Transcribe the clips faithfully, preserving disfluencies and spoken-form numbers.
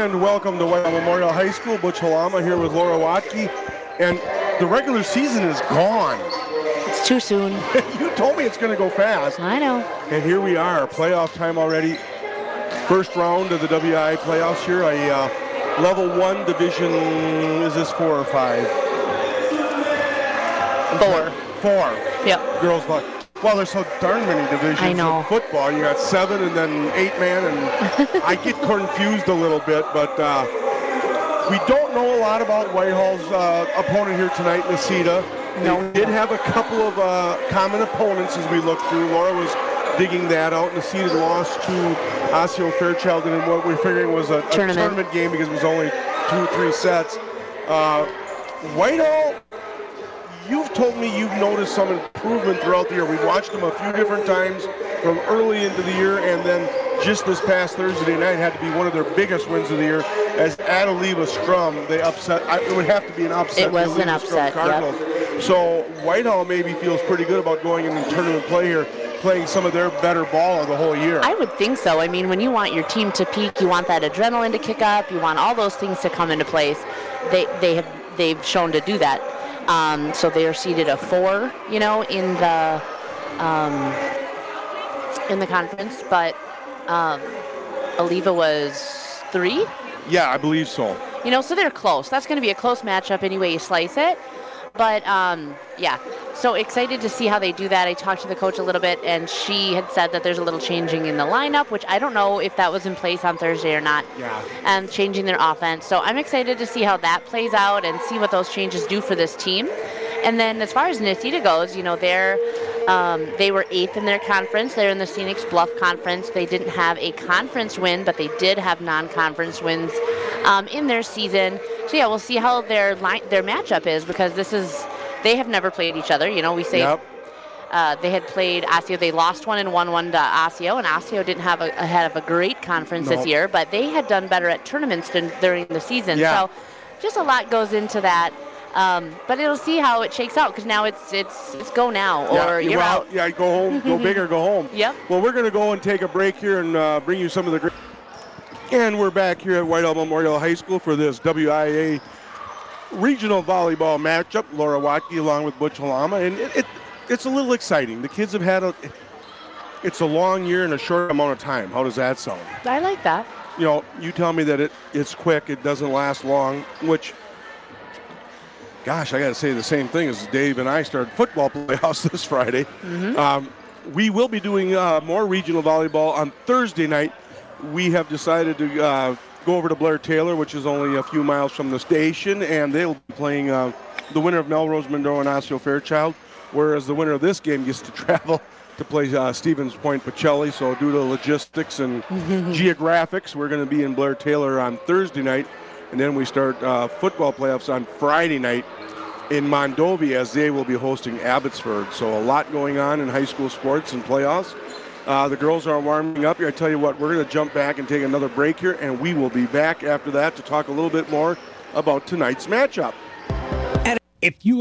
And welcome to Whitehall Memorial High School. Butch Halama here with Laura Watke. And the regular season is gone. It's too soon. You told me it's going to go fast. I know. And here we are, playoff time already. First round of the W I A playoffs here. A uh, level one division, is this four or five? Four. Four. Yep. Girls, well, there's so darn many divisions I know. in football. You got seven and then eight man, and I get confused a little bit, but uh, we don't know a lot about Whitehall's uh, opponent here tonight, Necedah. No. They did have a couple of uh, common opponents as we looked through. Laura was digging that out. Necedah lost to Osseo Fairchild in what we're figuring was a, a Tournament. tournament game because it was only two or three sets. Uh, Whitehall, you've told me you've noticed some improvement throughout the year. We've watched them a few different times from early into the year, and then just this past Thursday night had to be one of their biggest wins of the year as Adeliva Strum, they upset. It would have to be an upset. It was the an Adeliva upset, Strum Cardinals. Yep. So Whitehall maybe feels pretty good about going into tournament play here, playing some of their better ball of the whole year. I would think so. I mean, when you want your team to peak, you want that adrenaline to kick up, you want all those things to come into place. They they have they've shown to do that. Um, so they are seated a four, you know, in the um, in the conference, but um, Adeliva was three. Yeah, I believe so. You know, so they're close. That's going to be a close matchup any way you slice it. But, um, yeah, so excited to see how they do that. I talked to the coach a little bit, and she had said that there's a little changing in the lineup, which I don't know if that was in place on Thursday or not. Yeah. And changing their offense. So I'm excited to see how that plays out and see what those changes do for this team. And then as far as Necedah goes, you know, they're, um, they were eighth in their conference. They're in the Phoenix Bluff Conference. They didn't have a conference win, but they did have non-conference wins um, in their season. So, yeah, we'll see how their line, their matchup is because this is, they have never played each other. You know, we say yep. uh, they had played Osseo. They lost one and won one to Osseo, and Osseo didn't have a, ahead of a great conference nope. this year, but they had done better at tournaments than, during the season. Yeah. So just a lot goes into that. Um, but it'll see how it shakes out because now it's it's it's go now or yeah, you're well, out. Yeah, go home, go big or go home. Yep. Well, we're going to go and take a break here and uh, bring you some of the great. And we're back here at Whitehall Memorial High School for this W I A regional volleyball matchup. Laura Watke along with Butch Halama, and it, it it's a little exciting. The kids have had a it's a long year in a short amount of time. How does that sound? I like that. You know, you tell me that it it's quick, it doesn't last long, which. Gosh, I got to say the same thing as Dave and I started football playoffs this Friday. Mm-hmm. Um, we will be doing uh, more regional volleyball on Thursday night. We have decided to uh, go over to Blair Taylor, which is only a few miles from the station, and they'll be playing uh, the winner of Melrose Monroe and Osseo Fairchild, whereas the winner of this game gets to travel to play uh, Stevens Point Pacelli. So due to logistics and geographics, we're going to be in Blair Taylor on Thursday night. And then we start uh, football playoffs on Friday night in Mondovi as they will be hosting Abbotsford. So a lot going on in high school sports and playoffs. Uh, the girls are warming up here. I tell you what, we're going to jump back and take another break here, and we will be back after that to talk a little bit more about tonight's matchup. And if you...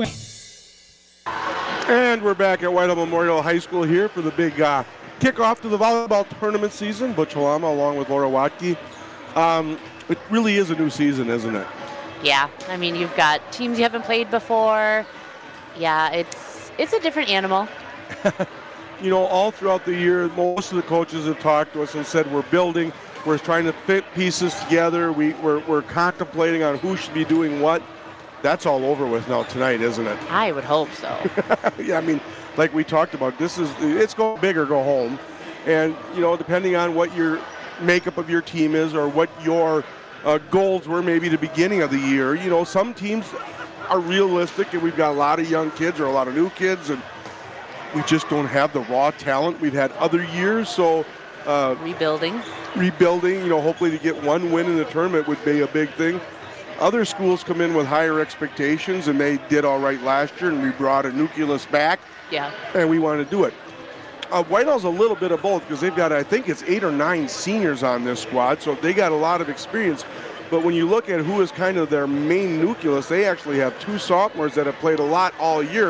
And we're back at Whitehall Memorial High School here for the big uh, kickoff to the volleyball tournament season. Butch Halama along with Laura Watke. Um, It really is a new season, isn't it? Yeah, I mean, you've got teams you haven't played before. Yeah, it's it's a different animal. You know, all throughout the year, most of the coaches have talked to us and said we're building, we're trying to fit pieces together, we, we're, we're contemplating on who should be doing what. That's all over with now tonight, isn't it? I would hope so. Yeah, I mean, like we talked about, this is, it's go big or go home. And, you know, depending on what your makeup of your team is or what your uh, goals were maybe the beginning of the year. You know, some teams are realistic, and we've got a lot of young kids or a lot of new kids, and we just don't have the raw talent we've had other years. So uh, rebuilding, rebuilding. You know, hopefully to get one win in the tournament would be a big thing. Other schools come in with higher expectations, and they did all right last year, and we brought a nucleus back. Yeah, and we wanted to do it. Uh, Whitehall's a little bit of both because they've got, I think it's eight or nine seniors on this squad, so they got a lot of experience. But when you look at who is kind of their main nucleus, they actually have two sophomores that have played a lot all year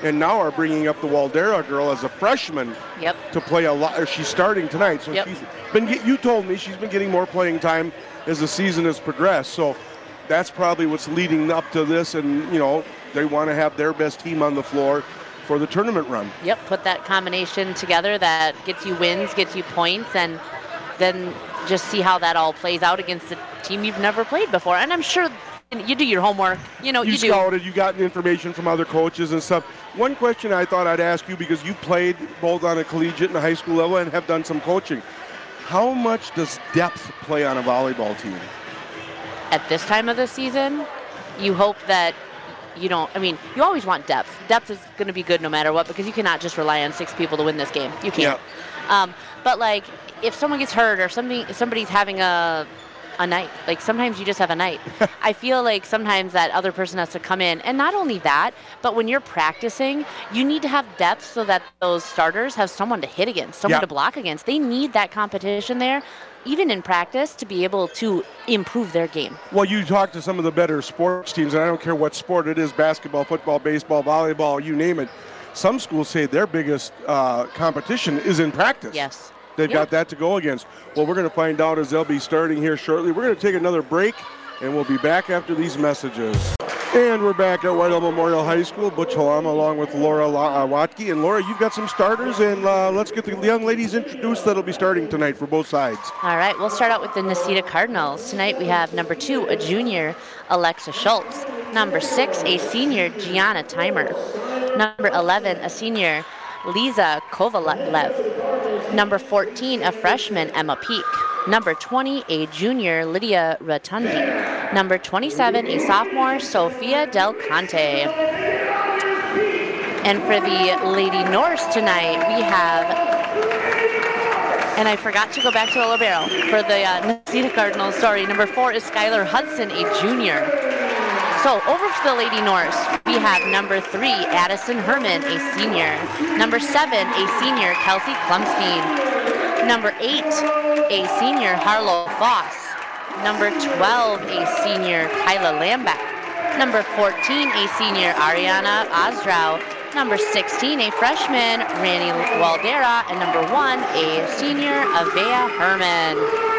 and now are bringing up the Waldera girl as a freshman Yep. to play a lot. She's starting tonight, so Yep. she's been. Get, you told me she's been getting more playing time as the season has progressed. So that's probably what's leading up to this, and you know they want to have their best team on the floor for the tournament run. Yep, put that combination together that gets you wins, gets you points, and then just see how that all plays out against a team you've never played before. And I'm sure you do your homework. You know, You, you, do. scouted, you got information from other coaches and stuff. One question I thought I'd ask you, because you played both on a collegiate and a high school level and have done some coaching. How much does depth play on a volleyball team? At this time of the season, you hope that you don't, I mean, you always want depth. Depth is going to be good no matter what, because you cannot just rely on six people to win this game. You can't. Yeah. Um, but, like, if someone gets hurt or somebody, somebody's having a a night, like, sometimes you just have a night. I feel like sometimes that other person has to come in. And not only that, but when you're practicing, you need to have depth so that those starters have someone to hit against, someone Yeah. to block against. They need that competition there, even in practice, to be able to improve their game. Well, you talk to some of the better sports teams, and I don't care what sport it is, basketball, football, baseball, volleyball, you name it. Some schools say their biggest uh, competition is in practice. Yes. They've Yeah. got that to go against. Well, we're going to find out as they'll be starting here shortly. We're going to take another break, and we'll be back after these messages. And we're back at Whitehall Memorial High School. Butch Halama along with Laura La- uh, Watke. And Laura, you've got some starters, and uh, let's get the young ladies introduced that'll be starting tonight for both sides. All right, we'll start out with the Necedah Cardinals. Tonight we have number two, a junior, Alexa Schultz. Number six, a senior, Gianna Timer. Number eleven, a senior, Liza Kovalev. Number fourteen, a freshman, Emma Peak. Number twenty, a junior, Lydia Rotundi. Number twenty-seven, a sophomore, Sofia Del Conte. And for the Lady Norse tonight, we have, and I forgot to go back to the libero, for the uh, Necedah Cardinals, sorry, number four is Skylar Hudson, a junior. So over to the Lady Norse, we have number three, Addison Herman, a senior. Number seven, a senior, Kelsey Klumstein. Number eight, a senior, Harlow Foss. Number twelve, a senior, Kyla Lambeck. Number fourteen, a senior, Ariana Osdrow. Number sixteen, a freshman, Randy Waldera. And number one, a senior, Avea Herman.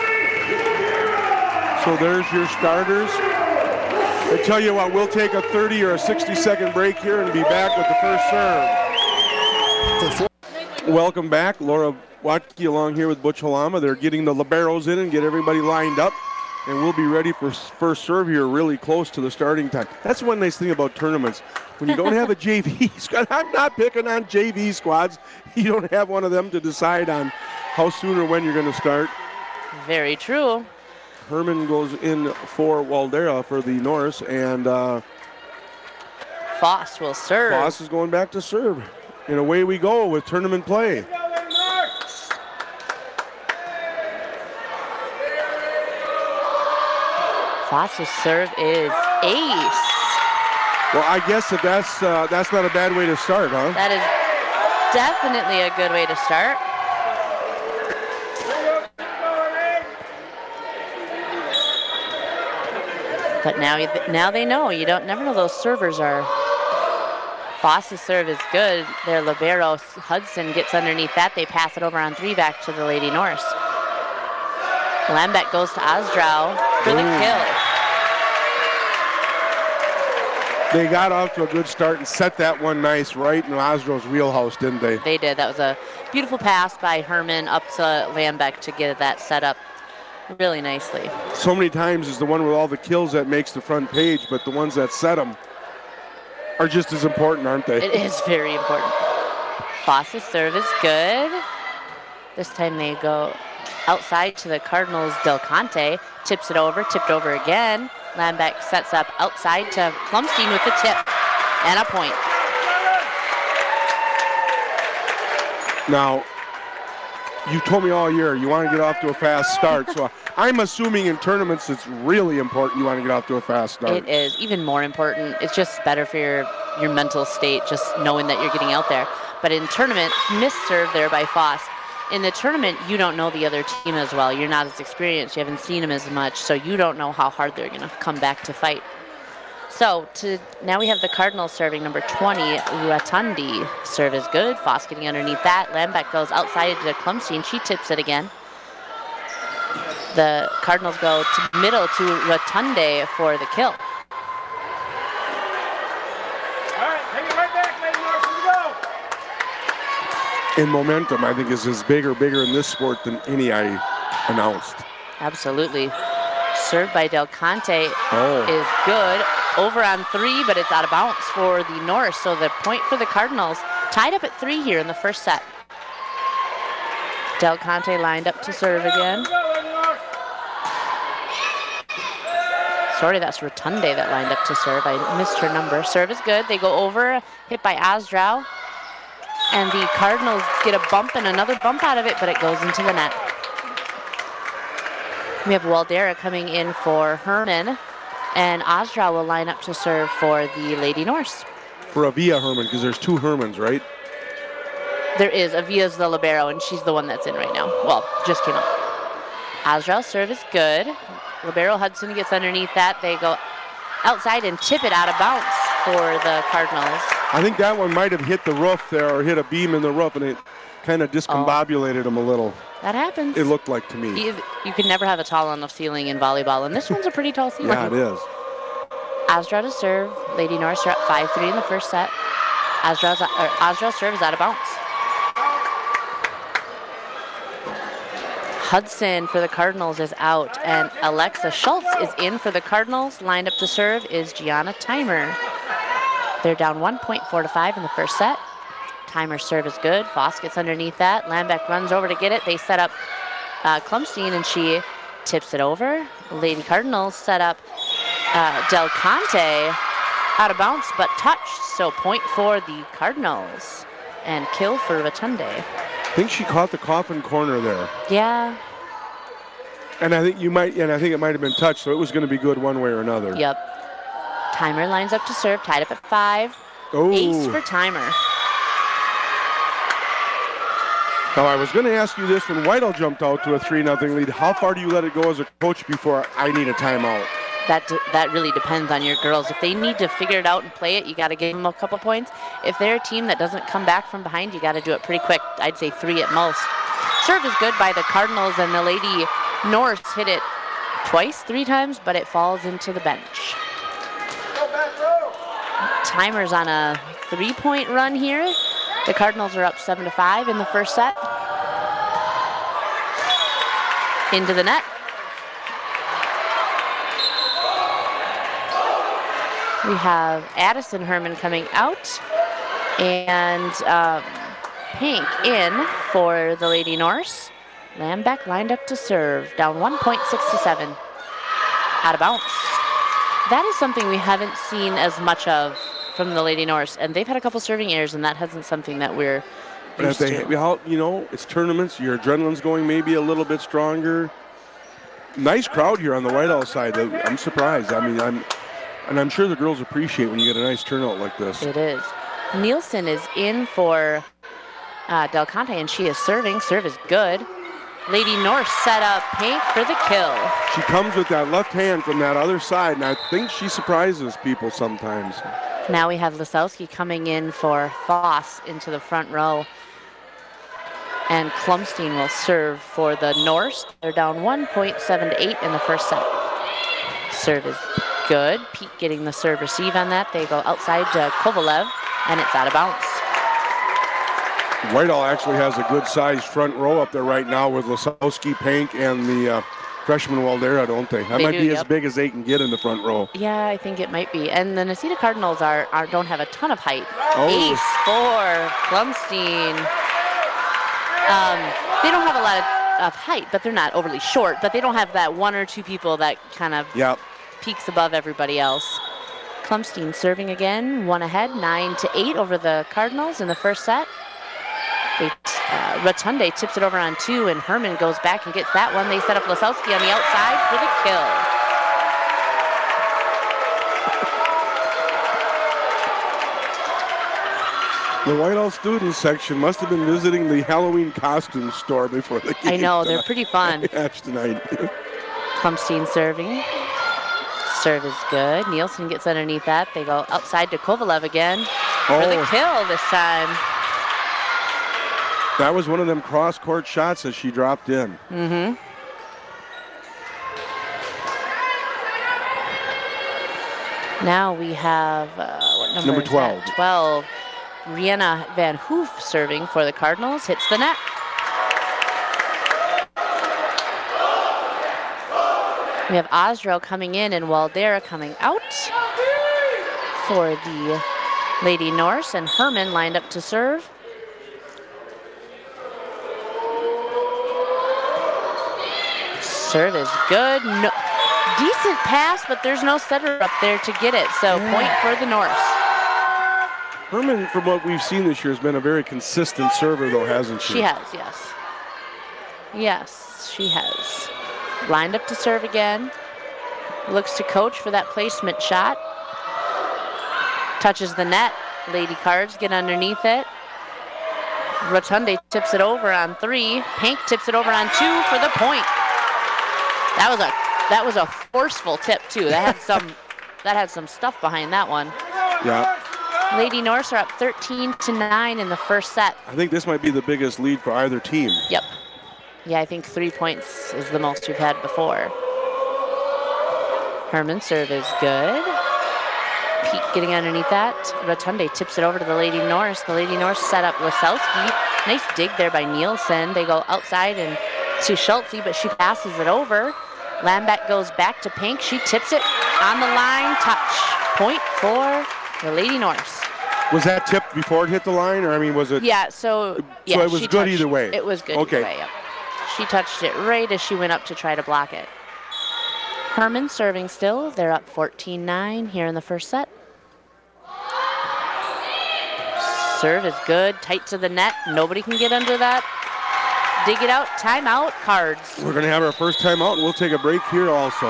So there's your starters. I tell you what, we'll take a thirty or a sixty second break here and be back with the first serve. Welcome back. Laura Watke along here with Butch Halama. They're getting the liberos in and get everybody lined up. And we'll be ready for first serve here really close to the starting time. That's one nice thing about tournaments. When you don't have a J V squad, I'm not picking on J V squads. You don't have one of them to decide on how soon or when you're going to start. Very true. Herman goes in for Waldera for the Norse, and uh, Foss will serve. Foss is going back to serve. And away we go with tournament play. Foss's serve is ace. Well, I guess that that's, uh, that's not a bad way to start, huh? That is definitely a good way to start. But now, now they know. You don't never know those servers are. Foss's serve is good. Their libero Hudson gets underneath that. They pass it over on three back to the Lady Norse. Lambeck goes to Osdrow for the Ooh. kill. They got off to a good start and set that one nice right in Osdrow's wheelhouse, didn't they? They did. That was a beautiful pass by Herman up to Lambeck to get that set up really nicely. So many times is the one with all the kills that makes the front page, but the ones that set them are just as important, aren't they? It is very important. Foss's serve is good. This time they go outside to the Cardinals. Del Conte tips it over, tipped over again. Lambeck sets up outside to Klumstein with the tip and a point. Now, you told me all year you want to get off to a fast start, so I'm assuming in tournaments it's really important you want to get off to a fast start. It is even more important. It's just better for your, your mental state, just knowing that you're getting out there. But in tournaments, missed serve there by Foss. In the tournament, you don't know the other team as well. You're not as experienced. You haven't seen them as much, so you don't know how hard they're going to come back to fight. So to now we have the Cardinals serving number twenty, Rotundi. Serve is good. Foss getting underneath that. Lambeck goes outside to Klumstein. She tips it again. The Cardinals go to middle to Rotunde for the kill. And momentum, I think, is as bigger, bigger in this sport than any I announced. Absolutely. Served by Del Conte Oh. is good. Over on three, but it's out of bounds for the Norse. So the point for the Cardinals, tied up at three here in the first set. Del Conte lined up to serve again. Sorry, that's Rotunde that lined up to serve. I missed her number. Serve is good. They go over, hit by Ostrow. And the Cardinals get a bump and another bump out of it, but it goes into the net. We have Waldera coming in for Herman, and Ostrow will line up to serve for the Lady Norse. For Avia Herman, because there's two Hermans, right? There is. Avia's the libero, and she's the one that's in right now. Well, just came up. Ostrow serve is good. Libero Hudson gets underneath that. They go outside and tip it out of bounds for the Cardinals. I think that one might have hit the roof there or hit a beam in the roof, and it kind of discombobulated them a little. That happens. It looked like to me. You, you can never have a tall enough ceiling in volleyball, and this one's a pretty tall ceiling. Yeah, it is. Ostrow to serve. Lady Norse are up five three in the first set. Ostrow's, or Ostrow serve is out of bounds. Hudson for the Cardinals is out, and Alexa Schultz is in for the Cardinals. Lined up to serve is Gianna Timer. They're down one point four to five in the first set. Timer's serve is good. Foss gets underneath that. Lambeck runs over to get it. They set up uh, Klumstein, and she tips it over. The Lady Cardinals set up uh, Del Conte out of bounds, but touched. So point for the Cardinals, and kill for Rotunde. I think she caught the coffin corner there. Yeah. And I think you might, and I think it might have been touched, so it was going to be good one way or another. Yep. Timer lines up to serve, tied up at five. Oh. Ace for Timer. Now, I was going to ask you this when Whitehall jumped out to a three nothing lead. How far do you let it go as a coach before I need a timeout? That that really depends on your girls. If they need to figure it out and play it, you got to give them a couple points. If they're a team that doesn't come back from behind, you got to do it pretty quick. I'd say three at most. Serve is good by the Cardinals, and the Lady Norse hit it twice, three times, but it falls into the bench. Timer's on a three-point run here. The Cardinals are up seven to five in the first set. Into the net. We have Addison Herman coming out, and um, Pink in for the Lady Norse. Lambeck lined up to serve, down one point six to seven. Out of bounds. That is something we haven't seen as much of from the Lady Norse, and they've had a couple serving errors, and that hasn't something that we're But if used they, to. you know, it's tournaments, your adrenaline's going maybe a little bit stronger. Nice crowd here on the Whitehall side. I'm surprised. I mean, I'm, and I'm sure the girls appreciate when you get a nice turnout like this. It is. Nielsen is in for uh, Del Conte, and she is serving. Serve is good. Lady Norse set up Pink for the kill. She comes with that left hand from that other side, and I think she surprises people sometimes. Now we have Lisowski coming in for Foss into the front row. And Klumstein will serve for the Norse. They're down one point seven to eight in the first set. Serve is good. Pete getting the serve receive on that. They go outside to Kovalev, and it's out of bounds. Whitehall actually has a good-sized front row up there right now with Lisowski, Pink, and the uh, freshman Waldera, don't they? That They might do, be yep. as big as they can get in the front row. Yeah, I think it might be. And the Necedah Cardinals are, are don't have a ton of height. Oh. Ace for Klumstein. Um, they don't have a lot of, of height, but they're not overly short. But they don't have that one or two people that kind of Yep. peaks above everybody else. Klumstein serving again, one ahead, nine to eight over the Cardinals in the first set. They, uh, Rotunde tips it over on two, and Herman goes back and gets that one. They set up Lisowski on the outside for the kill. The Whitehall student section must have been visiting the Halloween costume store before the game. I know, they're tonight. pretty fun. Match tonight. Klumstein serving. Serve is good. Nielsen gets underneath that. They go outside to Kovalev again for the Oh. kill this time. That was one of them cross-court shots that she dropped in. Mm-hmm. Now we have, uh, what number, Number is twelve. that? twelve. Rihanna Van Hoof serving for the Cardinals. Hits the net. We have Osdrell coming in and Waldera coming out for the Lady Norse, and Herman lined up to serve. Serve is good. No, decent pass, but there's no setter up there to get it, so point for the Norse. Herman, from what we've seen this year, has been a very consistent server, though, hasn't she? She has, yes. Yes, she has. Lined up to serve again. Looks to coach for that placement shot. Touches the net. Lady Cards get underneath it. Rotunde tips it over on three. Pank tips it over on two for the point. That was a that was a forceful tip too. That had some that had some stuff behind that one. Yeah. Lady Norse are up thirteen to nine in the first set. I think this might be the biggest lead for either team. Yep. Yeah, I think three points is the most we've had before. Herman's serve is good. Pete getting underneath that. Rotunde tips it over to the Lady Norse. The Lady Norse set up Lasowski. Nice dig there by Nielsen. They go outside and to Schultze, but she passes it over. Lambeck goes back to Pink. She tips it on the line. Touch. Point for the Lady Norse. Was that tipped before it hit the line, or I mean, was it? Yeah, so yeah, so it was she good touched- either way. It was good Okay. either way, yep. She touched it right as she went up to try to block it. Herman serving still. They're up fourteen nine here in the first set. Serve is good, tight to the net. Nobody can get under that. Dig it out, timeout, Cards. We're going to have our first timeout, and we'll take a break here also.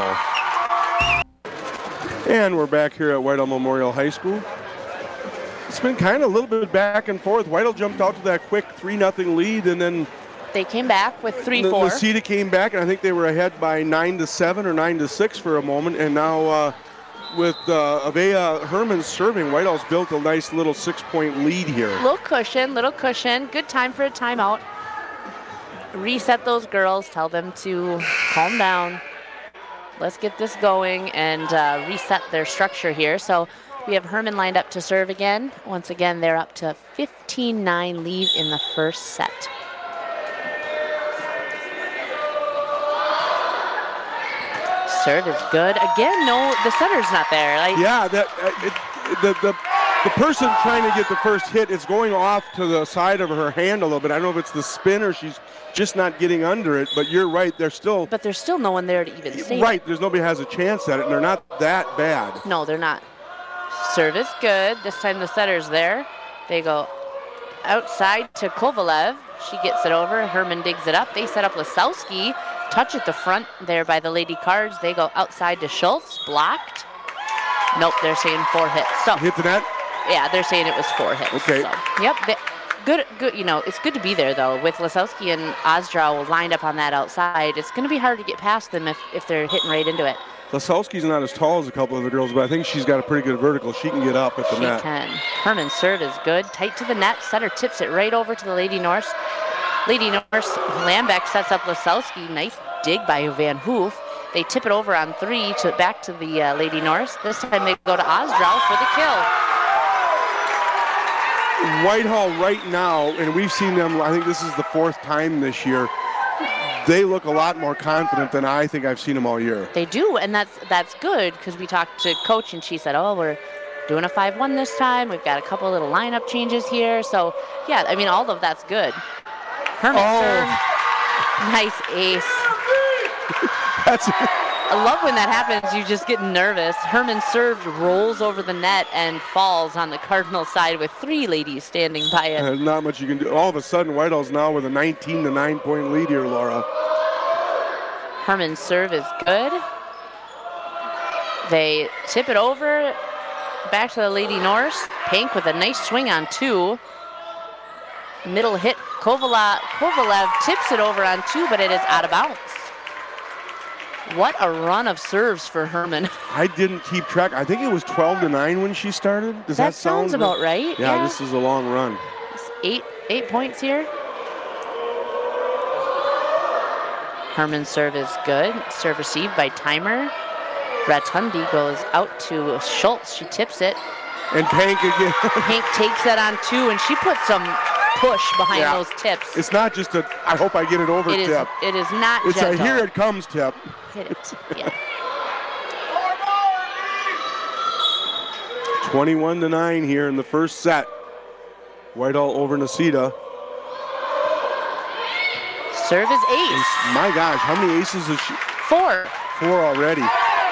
And we're back here at Whitehall Memorial High School. It's been kind of a little bit back and forth. Whitehall jumped out to that quick three nothing lead, and then They came back with three the four. Necedah came back, and I think they were ahead by nine to seven or nine to six for a moment. And now uh, with uh, Avea Herman serving, Whitehall's built a nice little six-point lead here. Little cushion, little cushion. Good time for a timeout. Reset those girls. Tell them to calm down. Let's get this going and uh, reset their structure here. So we have Herman lined up to serve again. Once again, they're up to fifteen nine lead in the first set. Serve is good. Again, no, the setter's not there. Like, Yeah, that uh, it, the the the person trying to get the first hit is going off to the side of her hand a little bit. I don't know if it's the spin or she's just not getting under it, but you're right. They're still but there's still no one there to even save right. it. There's nobody has a chance at it, and they're not that bad. No, they're not. Serve is good. This time the setter's there. They go outside to Kovalev. She gets it over. Herman digs it up. They set up Lasowski. Touch at the front there by the Lady Cards. They go outside to Schultz. Blocked. Nope, they're saying four hits. So Hit the net. yeah, they're saying it was four hits. Okay. So, yep. They, good. Good. You know, it's good to be there though. With Lasowski and Osdrow lined up on that outside, it's going to be hard to get past them if if they're hitting right into it. Lasowski's not as tall as a couple of the girls, but I think she's got a pretty good vertical. She can get up at the She net. can. Herman's serve is good. Tight to the net. Setter tips it right over to the Lady Norse. Lady Norse, Lambeck sets up Lasowski. Nice dig by Van Hoof. They tip it over on three to back to the uh, Lady Norse. This time they go to Osdrow for the kill. Whitehall right now, and we've seen them, I think this is the fourth time this year, they look a lot more confident than I think I've seen them all year. They do, and that's that's good because we talked to Coach and she said, oh, we're doing a five one this time. We've got a couple little lineup changes here. So, yeah, I mean, all of that's good. Herman Oh. serve. Nice ace. That's I love when that happens. You just get nervous. Herman served, rolls over the net, and falls on the Cardinal side with three ladies standing by it. There's not much you can do. All of a sudden, Whitehall's now with a nineteen to nine point lead here, Laura. Herman's serve is good. They tip it over back to the Lady Norse. Pink with a nice swing on two. Middle hit. Kovalev, Kovalev tips it over on two, but it is out of bounds. What a run of serves for Herman. I didn't keep track. I think it was twelve to nine when she started. Does that, That sounds sound about right. Yeah, Yeah. this is a long run. It's eight eight points here. Herman's serve is good. Serve received by Timer. Ratundi goes out to Schultz. She tips it. And Pank again. Hank takes that on two, and she puts some push behind Yeah. those tips. It's not just a, I hope I get it over It is, tip. it is not It's gentle. a here it comes tip. Hit it. Yeah. twenty-one to nine here in the first set. Whitehall over Necedah. Serve is ace. My gosh, how many aces is she? Four. Four already.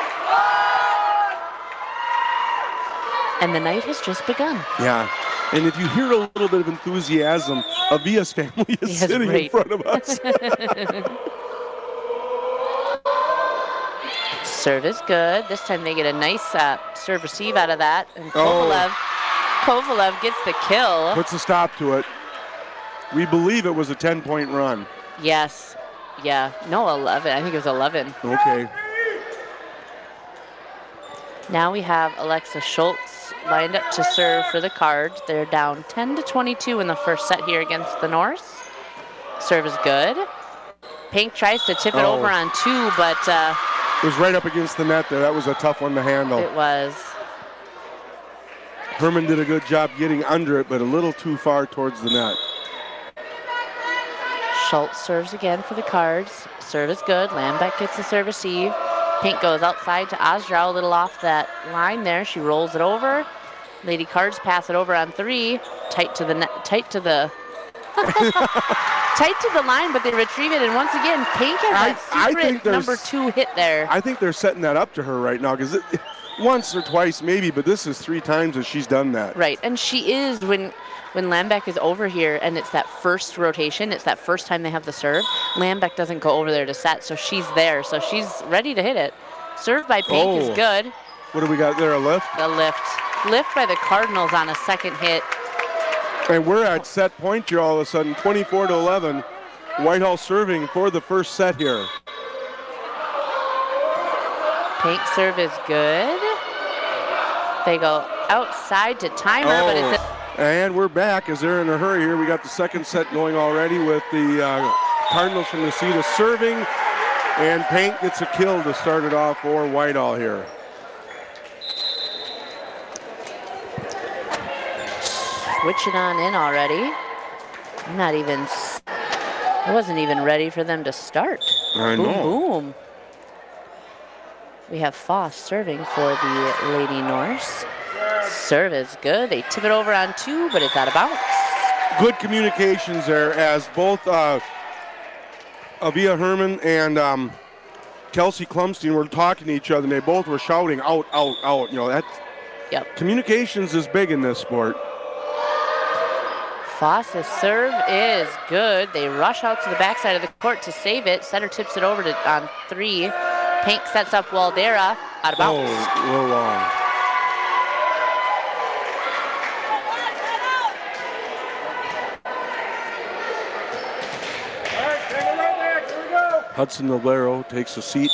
And the night has just begun. Yeah. And if you hear a little bit of enthusiasm, Avia's family is Yes, sitting in right. front of us. Serve is good. This time they get a nice uh, serve receive out of that. And Oh. Kovalev, Kovalev gets the kill. Puts a stop to it. We believe it was a ten-point run. Yes. Yeah. No, eleven. I think it was eleven. Okay. Now we have Alexa Schultz lined up to serve for the Cards. They're down ten to twenty-two in the first set here against the Norse. Serve is good. Pink tries to tip it Oh. over on two, but uh, It was right up against the net there. That was a tough one to handle. it was. Herman did a good job getting under it, but a little too far towards the net. Schultz serves again for the Cards. Serve is good. Lambeck gets the serve receive. Pink goes outside to Osdraw, a little off that line there. She rolls it over. Lady Cards pass it over on three. Tight to the net, tight to the tight to the line, but they retrieve it. And once again, Pink has I- that I secret think there's- number two hit there. I think they're setting that up to her right now because once or twice maybe, but this is three times that she's done that. Right, and she is when when Lambeck is over here and it's that first rotation, it's that first time they have the serve, Lambeck doesn't go over there to set, so she's there, so she's ready to hit it. Serve by Pink Oh. is good. What do we got there, a lift? The lift. Lift by the Cardinals on a second hit. And we're at set point here all of a sudden, twenty-four to eleven. Whitehall serving for the first set here. Pink serve is good. They go outside to Timer, but it's Oh, and we're back as they're in a hurry here. We got the second set going already with the uh, Cardinals from Necedah serving, and Pink gets a kill to start it off for Whitehall here. switching on in already. I'm not even, s- I wasn't even ready for them to start. I boom, know. boom. We have Foss serving for the Lady Norse. Serve is good. They tip it over on two, but it's out of bounds. Good communications there as both uh, Avia Herman and um, Kelsey Klumstein were talking to each other, and they both were shouting out, out, out. You know, that Yep. communications is big in this sport. Foss's serve is good. They rush out to the backside of the court to save it. Setter tips it over to on three. Pink sets up Waldera out of bounds. Oh, a little long. Hudson Navarro takes a seat.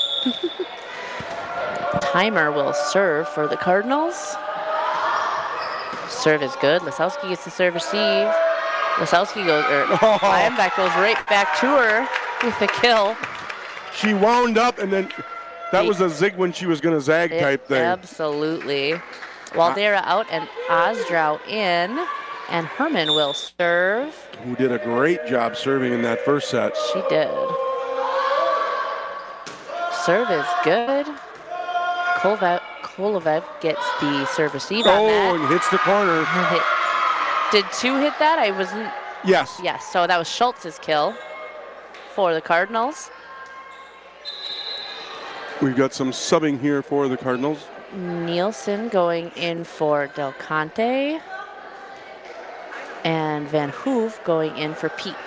Timer will serve for the Cardinals. Serve is good. Lisowski gets the serve receive. Lisowski goes, or Oh. Lambeck goes right back to her with the kill. She wound up, and then that Hey. was a zig when she was going to zag type thing. Absolutely. Waldera out and Osdraw in. And Herman will serve. Who did a great job serving in that first set. She did. Serve is good. Kolovev, Kolovev gets the serve receive on Oh, that. and hits the corner. Hit- Did two hit that? I wasn't. Yes. Yes, so that was Schultz's kill for the Cardinals. We've got some subbing here for the Cardinals. Nielsen going in for Del Conte. And Van Hoove going in for Peak.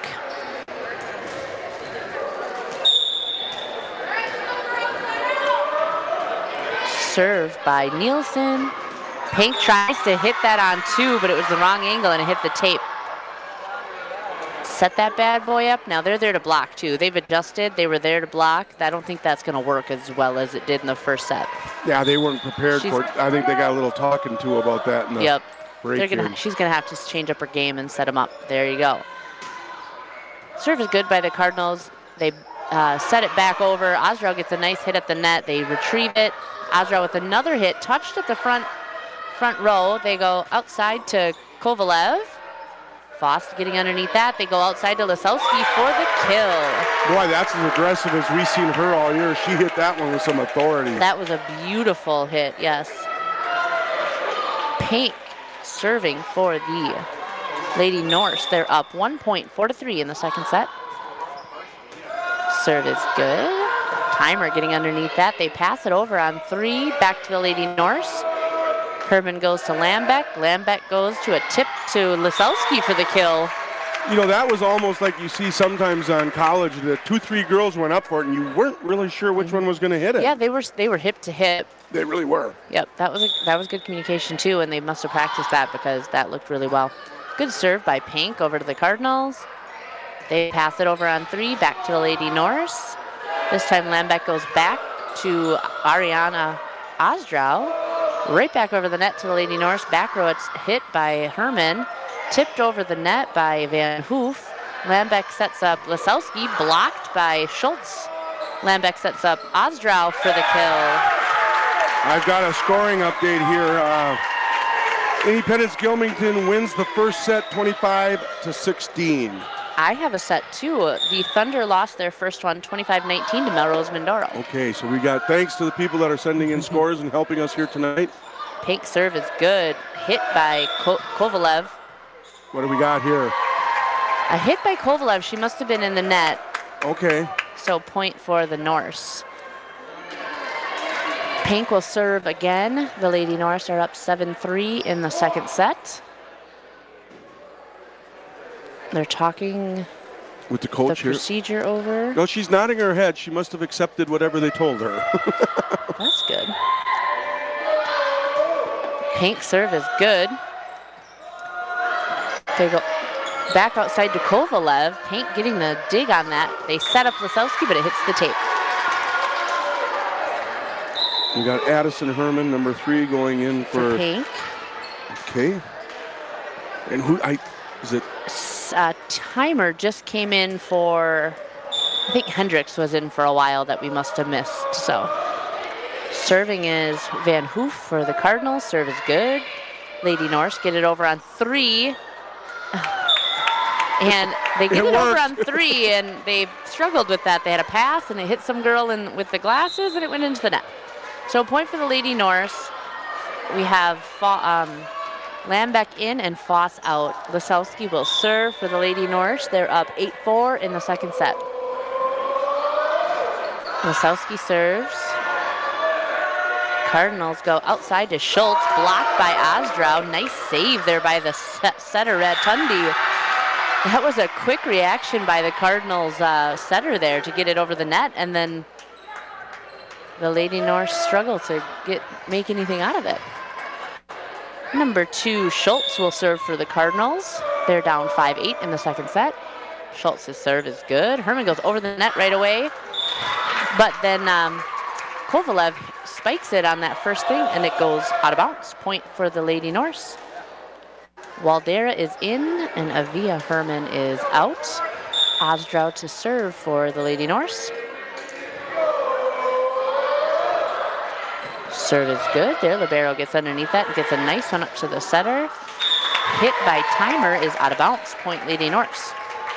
Serve by Nielsen. Pink tries to hit that on two, but it was the wrong angle and it hit the tape. set that bad boy up. Now they're there to block too. They've adjusted. They were there to block. I don't think that's going to work as well as it did in the first set. Yeah, they weren't prepared She's, for it. I think they got a little talking to about that in the yep. break. They're gonna, she's going to have to change up her game and set them up. There you go. Serve is good by the Cardinals. They uh, set it back over. Ostrow gets a nice hit at the net. They retrieve it. Ostrow with another hit, touched at the front front row. They go outside to Kovalev. Foss getting underneath that. They go outside to Lisowski for the kill. Boy, that's as aggressive as we've seen her all year. She hit that one with some authority. That was a beautiful hit, yes. Pink serving for the Lady Norse. They're up one point four to three in the second set. Serve is good. Timer getting underneath that. They pass it over on three. Back to the Lady Norse. Herman goes to Lambeck. Lambeck goes to a tip to Lisowski for the kill. You know, that was almost like you see sometimes on college. The two, three girls went up for it, and you weren't really sure which one was going to hit it. Yeah, they were they were hip to hip. They really were. Yep, that was a, that was good communication too, and they must have practiced that because that looked really well. Good serve by Pink over to the Cardinals. They pass it over on three, back to the Lady Norse. This time Lambeck goes back to Ariana Ostrow. Right back over the net to the Lady Norse. Back row, it's hit by Herman. Tipped over the net by Van Hoof. Lambeck sets up Lisowski, blocked by Schultz. Lambeck sets up Ostrow for the kill. I've got a scoring update here. Uh, Independence Gilmington wins the first set twenty-five to sixteen. I have a set too. The Thunder lost their first one twenty-five nineteen to Melrose Mindoro. Okay, so we got thanks to the people that are sending in scores and helping us here tonight. Pink serve is good. Hit by Ko- Kovalev. What do we got here? A hit by Kovalev. She must have been in the net. Okay. So point for the Norse. Pink will serve again. The Lady Norse are up seven three in the second set. They're talking with the coach the here. Procedure over. No, she's nodding her head. She must have accepted whatever they told her. That's good. Pink serve is good. They go back outside to Kovalev. Pink getting the dig on that. They set up Lisowski, but it hits the tape. You got Addison Herman, number three, going in for, for Pink. Okay. And who I is it? Uh, Timer just came in for, I think Hendricks was in for a while that we must have missed. So serving is Van Hoof for the Cardinals. Serve is good. Lady Norse get it over on three. And they get it, it over on three, and they struggled with that. They had a pass, and it hit some girl in with the glasses, and it went into the net. So a point for the Lady Norse. We have um, Lambeck in and Foss out. Lisowski will serve for the Lady Norse. They're up eight four in the second set. Lisowski serves. Cardinals go outside to Schultz, blocked by Ostrow. Nice save there by the set setter, Tundi. That was a quick reaction by the Cardinals uh, setter there to get it over the net, and then the Lady Norse struggled to get make anything out of it. Number two, Schultz will serve for the Cardinals. They're down five eight in the second set. Schultz's serve is good. Herman goes over the net right away. But then um, Kovalev spikes it on that first thing, and it goes out of bounds. Point for the Lady Norse. Waldera is in, and Avia Herman is out. Ostrow to serve for the Lady Norse. Serve is good. There, Libero gets underneath that and gets a nice one up to the setter. Hit by Timer is out of bounds. Point Lady Norse.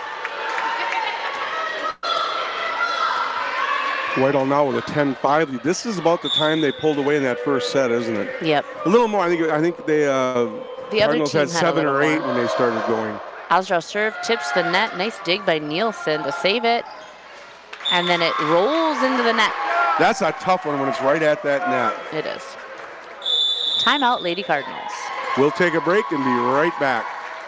Whitehall now with a ten five lead. This is about the time they pulled away in that first set, isn't it? Yep. A little more. I think. I think they. Uh, the Cardinals other had team seven had or eight more. when they started going. Ostrow serve tips the net. Nice dig by Nielsen to save it, and then it rolls into the net. That's a tough one when it's right at that net. It is. Timeout, Lady Cardinals. We'll take a break and be right back.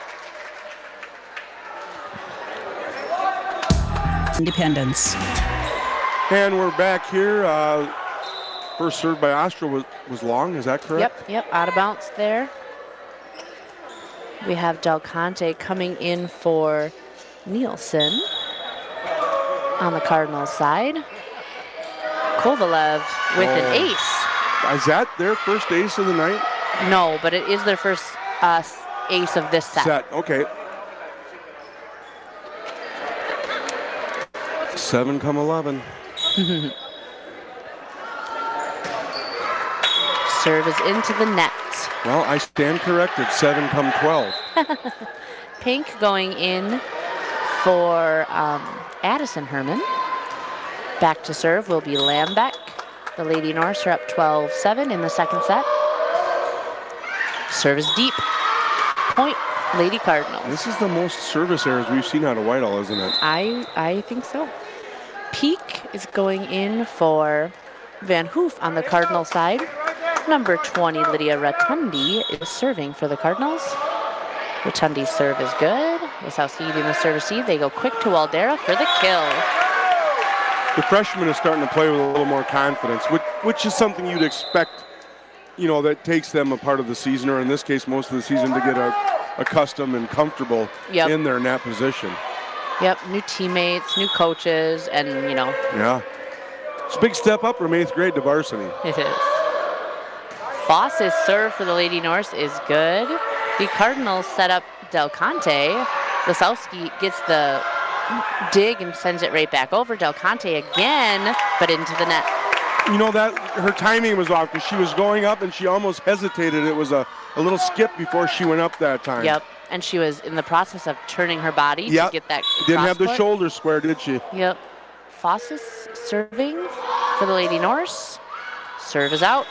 Independence. And we're back here. Uh, first serve by Ostrow was, was long, is that correct? Yep, yep, out of bounds there. We have Del Conte coming in for Nielsen on the Cardinals side. Kovalev with Oh. an ace. Is that their first ace of the night? No, but it is their first uh, s- ace of this set. Set, okay. Seven come eleven. Serve is into the net. Well, I stand corrected. Seven come twelve. Pink going in for um, Addison Herman. Back to serve will be Lambeck. The Lady Norse are up twelve seven in the second set. Serve is deep. Point, Lady Cardinals. This is the most service errors we've seen out of Whitehall, isn't it? I I think so. Peak is going in for Van Hoof on the Cardinal side. Number twenty, Lydia Rotundi, is serving for the Cardinals. Rotundi's serve is good. Lisowski getting the serve receive. They go quick to Waldera for the kill. The freshman is starting to play with a little more confidence, which, which is something you'd expect, you know, that takes them a part of the season, or in this case, most of the season, to get a, accustomed and comfortable Yep. in their net position. Yep, new teammates, new coaches, and, you know, Yeah. It's a big step up from eighth grade to varsity. it is. Foss's serve for the Lady Norse is good. The Cardinals set up Del Conte. Lisowski gets the dig and sends it right back over. Del Conte again, but into the net. You know, that her timing was off because she was going up and she almost hesitated. It was a, a little skip before she went up that time. Yep, and she was in the process of turning her body Yep. to get that Didn't have the cross-foot. shoulders square, did she? Yep. Foss's serving for the Lady Norse. Serve is out.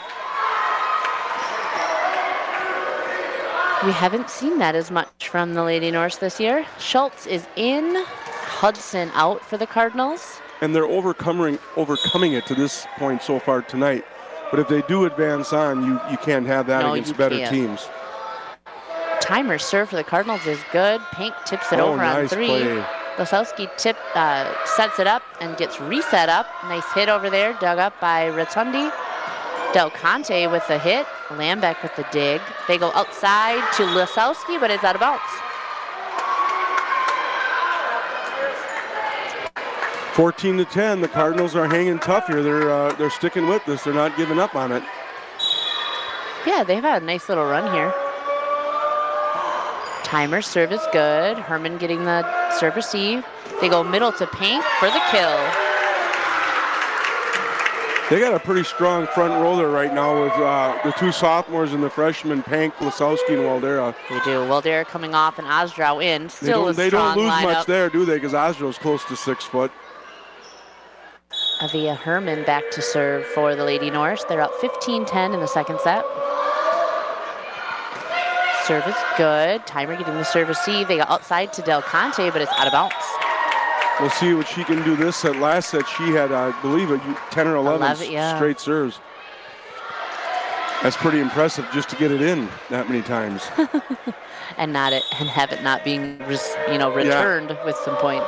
We haven't seen that as much from the Lady Norse this year. Schultz is in. Hudson out for the Cardinals. And they're overcoming overcoming it to this point so far tonight. But if they do advance on, you, you can't have that No, against you better can't. teams. Timer serve for the Cardinals is good. Pink tips it Oh, over on nice three. play. Lisowski tip uh, sets it up and gets reset up. Nice hit over there, dug up by Rotundi. Del Conte with the hit. Lambeck with the dig. They go outside to Lisowski, but it's out of bounds. fourteen to ten, the Cardinals are hanging tough here. They're uh, they're sticking with this. They're not giving up on it. Yeah, they've had a nice little run here. Timer serve is good. Herman getting the serve receive. They go middle to Pink for the kill. They got a pretty strong front row there right now with uh, the two sophomores and the freshmen, Pank, Lisowski, and Waldera. They do. Waldera coming off and Osdrow in. They Still don't, a they strong don't lose lineup. much there, do they? Because Osdrow's close to six foot. Avia Herman back to serve for the Lady Norse. They're up fifteen ten in the second set. Serve is good. Timer getting the serve receive. They go outside to Del Conte, but it's out of bounds. We'll see what she can do this set. Last set, she had, I believe, a ten or eleven, eleven, yeah. straight serves. That's pretty impressive just to get it in that many times. and not it and have it not being res, you know returned yeah. with some points.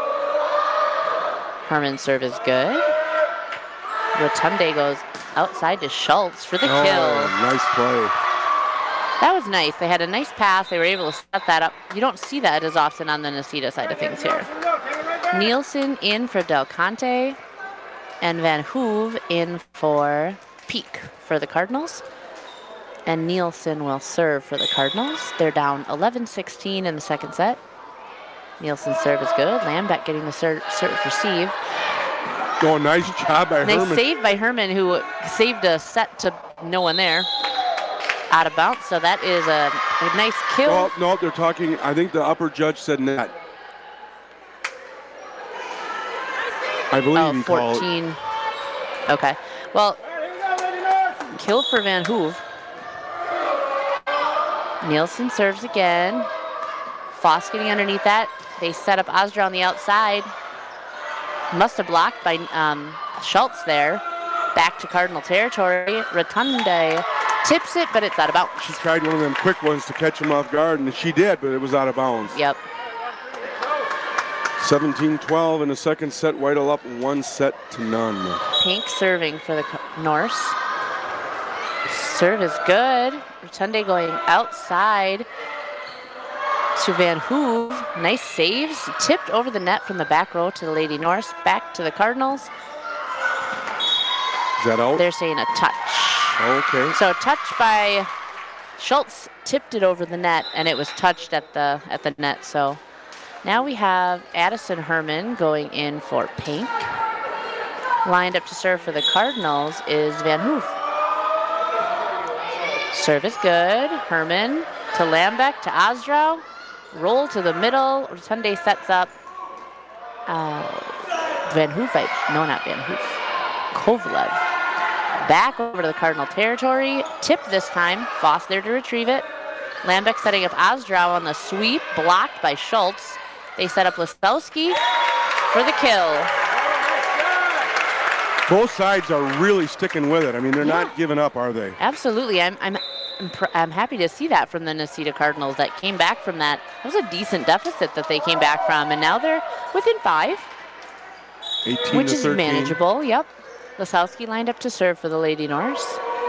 Herman's serve is good. Rotunde goes outside to Schultz for the oh, kill. Nice play. That was nice. They had a nice pass. They were able to set that up. You don't see that as often on the Necedah side of things here. Nielsen in for Del Conte, and Van Hoove in for Peak for the Cardinals. And Nielsen will serve for the Cardinals. They're down eleven sixteen in the second set. Nielsen's serve is good. Lambeck getting the serve, serve receive. Oh, nice job by nice Herman. Nice save by Herman, who saved a set to no one there. Out of bounds, so that is a, a nice kill. Well, no, they're talking, I think the upper judge said net. I believe oh, he fourteen. Called. Okay. Well, kill for Van Hoove. Nielsen serves again. Foss getting underneath that. They set up Osdrow on the outside. Must have blocked by um, Schultz there. Back to Cardinal territory. Rotunde tips it, but it's out of bounds. She tried one of them quick ones to catch him off guard, and she did, but it was out of bounds. Yep. seventeen twelve in the second set. Whitehall up one set to none. Pink serving for the Norse. Serve is good. Rotunde going outside to Van Hoove. Nice saves. Tipped over the net from the back row to the Lady Norse. Back to the Cardinals. Is that out? They're saying a touch. Okay. So touch by Schultz, tipped it over the net, and it was touched at the at the net. So now we have Addison Herman going in for Pink. Lined up to serve for the Cardinals is Van Hoof. Serve is good. Herman to Lambeck to Ostrow. Roll to the middle. Rotunde sets up. Uh, Van Hoof, I, no, not Van Hoof. Kovalev. Back over to the Cardinal territory. Tip this time. Foss there to retrieve it. Lambeck setting up Ostrow on the sweep. Blocked by Schultz. They set up Lisowski for the kill. Both sides are really sticking with it. I mean, they're Yeah. not giving up, are they? Absolutely. I'm, I'm, I'm, pr- I'm happy to see that from the Necedah Cardinals that came back from that. That was a decent deficit that they came back from, and now they're within five, eighteen which to is thirteen. manageable. Yep. Lisowski lined up to serve for the Lady Norse.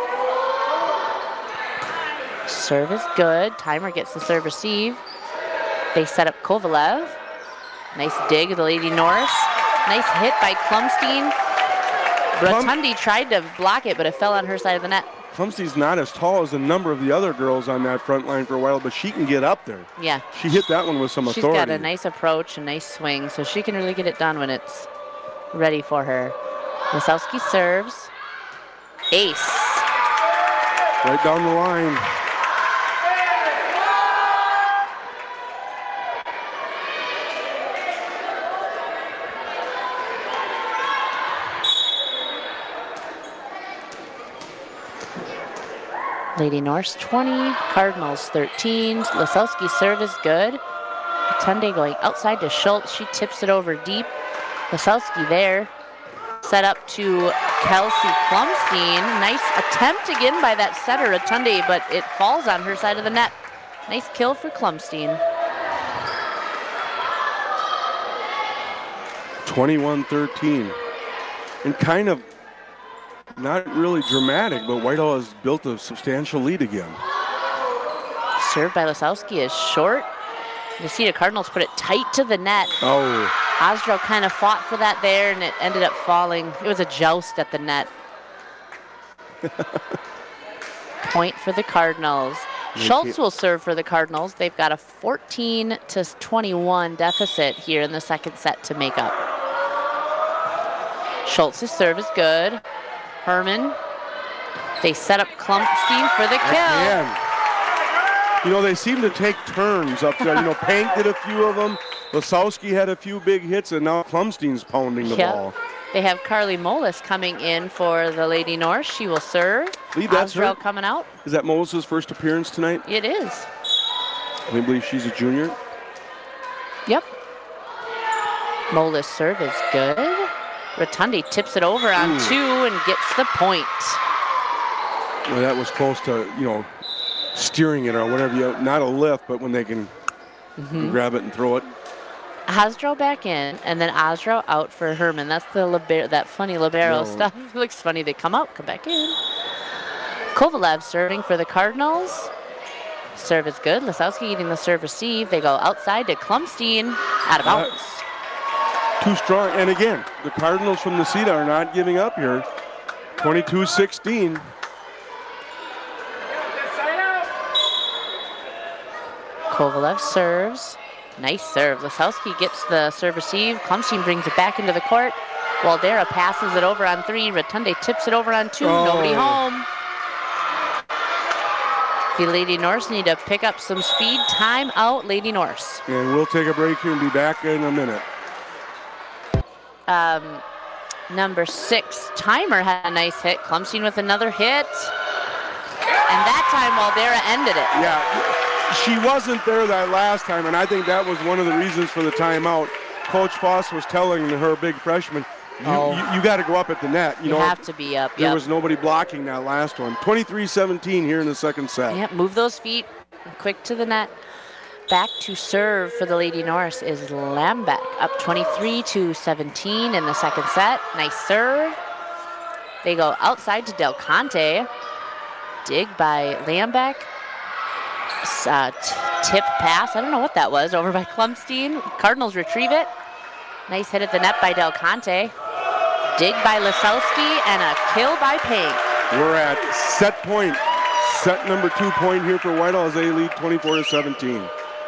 Serve is good. Timer gets the serve receive. They set up Kovalev. Nice dig of the Lady Norse. Nice hit by Klumstein. Rotundi tried to block it, but it fell on her side of the net. Klumstein's not as tall as a number of the other girls on that front line for a while, but she can get up there. Yeah. She hit that one with some She's authority. got a nice approach, a nice swing, so she can really get it done when it's ready for her. Lisowski serves. Ace. Right down the line. Lady Norse twenty, Cardinals thirteen. Lisowski serve is good. Tunde going outside to Schultz. She tips it over deep. Lisowski there. Set up to Kelsey Klumstein. Nice attempt again by that setter, Rotunde, but it falls on her side of the net. Nice kill for Klumstein. twenty-one thirteen. And kind of not really dramatic, but Whitehall has built a substantial lead again. Served by Lisowski is short. The Necedah Cardinals put it tight to the net. Oh, Ostrow kind of fought for that there, and it ended up falling. It was a joust at the net. Point for the Cardinals. Schultz will serve for the Cardinals. They've got a fourteen to twenty-one deficit here in the second set to make up. Schultz's serve is good. Herman. They set up Klumstein for the kill. again. You know, they seem to take turns up there. You know, Pank did a few of them. Lisowski had a few big hits, and now Klumstein's pounding the Yep. ball. They have Carly Molis coming in for the Lady Norse. She will serve. Lee, that's Ostrow her? coming out. Is that Moses' first appearance tonight? It is. I believe she's a junior. Yep. Molis serve is good. Rotundi tips it over on Ooh. two and gets the point. Well, that was close to, you know, steering it or whatever. You, not a lift, but when they can Mm-hmm. grab it and throw it. Ostrow back in, and then Ostrow out for Herman. That's the libero, that funny libero No. stuff. It looks funny. They come out, come back in. Kovalev serving for the Cardinals. Serve is good. Lisowski getting the serve receive. They go outside to Klumstein. Out of Uh, bounds. Too strong. And again, the Cardinals from Necedah are not giving up here. twenty-two sixteen. Kovalev serves. Nice serve. Lisowski gets the serve receive. Klumstein brings it back into the court. Waldera passes it over on three. Rotunde tips it over on two. Oh. Nobody home. The Lady Norse need to pick up some speed. Time out, Lady Norse. And we'll take a break here and be back in a minute. Um, number six, Timer had a nice hit. Klumstein with another hit. And that time, Waldera ended it. Yeah, she wasn't there that last time, and I think that was one of the reasons for the timeout. Coach Foss was telling her big freshman, you, Oh. you, you got to go up at the net. You, You know, have to be up. there Yep. was nobody blocking that last one. twenty-three seventeen here in the second set. Yep, move those feet. Quick to the net. Back to serve for the Lady Norse is Lambeck. Up twenty-three to seventeen in the second set. Nice serve. They go outside to Del Conte. Dig by Lambeck. uh, t- tip pass. I don't know what that was. Over by Klumstein. Cardinals retrieve it. Nice hit at the net by Del Conte. Dig by Lasowski and a kill by Pink. We're at set point. Set number two point here for Whitehall as they lead twenty-four to seventeen.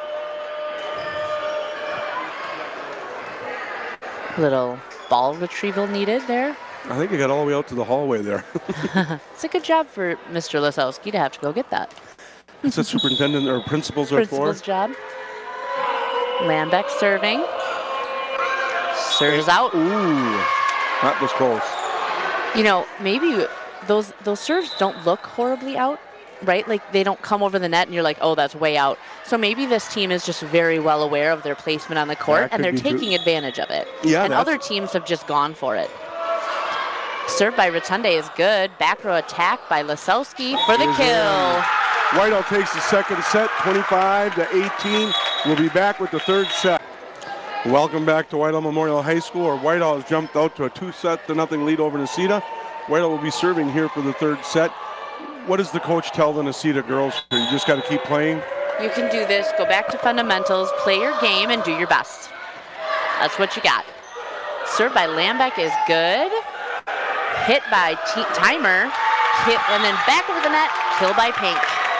Little ball retrieval needed there. I think it got all the way out to the hallway there. It's a good job for Mister Lasowski to have to go get that. It's a superintendent or principals are for. Principal's job. Lambeck serving. Serves out. Ooh, that was close. You know, maybe those those serves don't look horribly out, right? Like they don't come over the net and you're like, oh, that's way out. So maybe this team is just very well aware of their placement on the court That and they're could be true. taking advantage of it. Yeah, and that's- other teams have just gone for it. Serve by Rotunde is good. Back row attack by Lasowski for the Here's kill. Whitehall takes the second set, twenty-five to eighteen. We'll be back with the third set. Welcome back to Whitehall Memorial High School, where Whitehall has jumped out to a two-set to nothing lead over Necedah. Whitehall will be serving here for the third set. What does the coach tell the Necedah girls? You just got to keep playing. You can do this. Go back to fundamentals, play your game, and do your best. That's what you got. Serve by Lambeck is good. Hit by T- Timer. Hit, and then back over the net. Kill by Pink.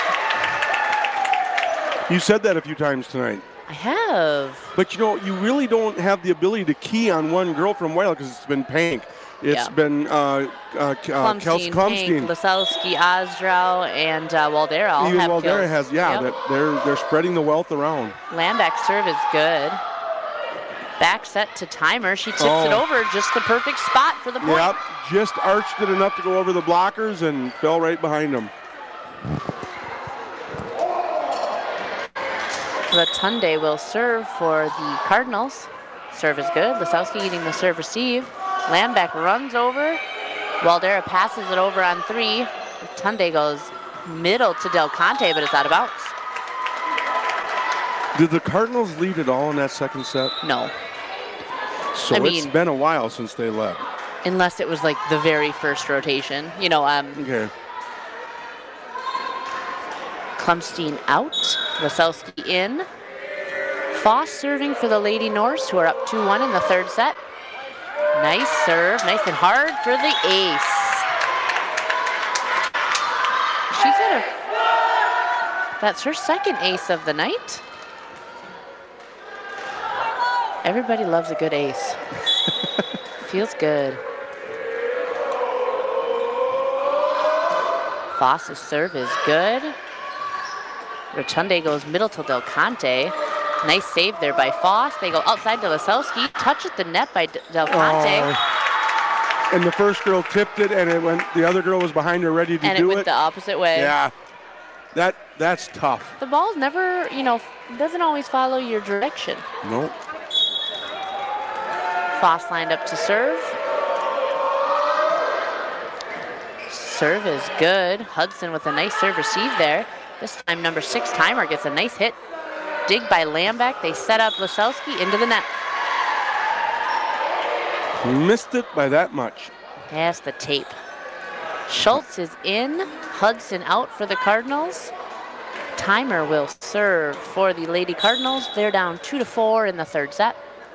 You said that a few times tonight. I have. But, you know, you really don't have the ability to key on one girl from Whitehall because it's been Pank. It's Yeah. been uh, uh, Kels Klumstein, Klumstein. Pink, Lasowski, Ostrow, and uh, Waldera all Even have Waldera kills. has, yeah, Yep. that they're, they're spreading the wealth around. Lambeck serve is good. Back set to Timer. She tips Oh. it over. Just the perfect spot for the point. Yep, just arched it enough to go over the blockers and fell right behind them. Rotunde will serve for the Cardinals. Serve is good. Lasowski getting the serve receive. Lambeck runs over. Waldera passes it over on three. Rotunde goes middle to Del Conte, but it's out of bounds. Did the Cardinals lead at all in that second set? No, So I it's mean- been a while since they led. unless it was like the very first rotation. You know, um, Okay. Klumstein out. Lasowski in. Foss serving for the Lady Norse, who are up two one in the third set. Nice serve, nice and hard for the ace. She's at her, that's her second ace of the night. Everybody loves a good ace. Feels good. Foss's serve is good. Rotunde goes middle to Del Conte. Nice save there by Foss. They go outside to Lasowski. Touch at the net by D- Del Conte. Oh. And the first girl tipped it, and it went. The other girl was behind her, ready to and it do went it. the opposite way. Yeah, that that's tough. The ball never, you know, doesn't always follow your direction. Nope. Foss lined up to serve. Serve is good. Hudson with a nice serve receive there. This time number six Timer gets a nice hit. Dig by Lambeck. They set up Lasowski into the net. Missed it by that much. Yes, the tape. Schultz is in. Hudson out for the Cardinals. Timer will serve for the Lady Cardinals. They're down two to four in the third set.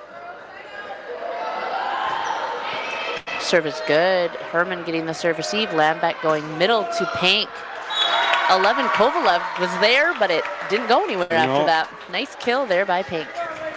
Serve is good. Herman getting the serve receive. Lambeck going middle to Pank. eleven Kovalev was there, but it didn't go anywhere after No. that. Nice kill there by Pank.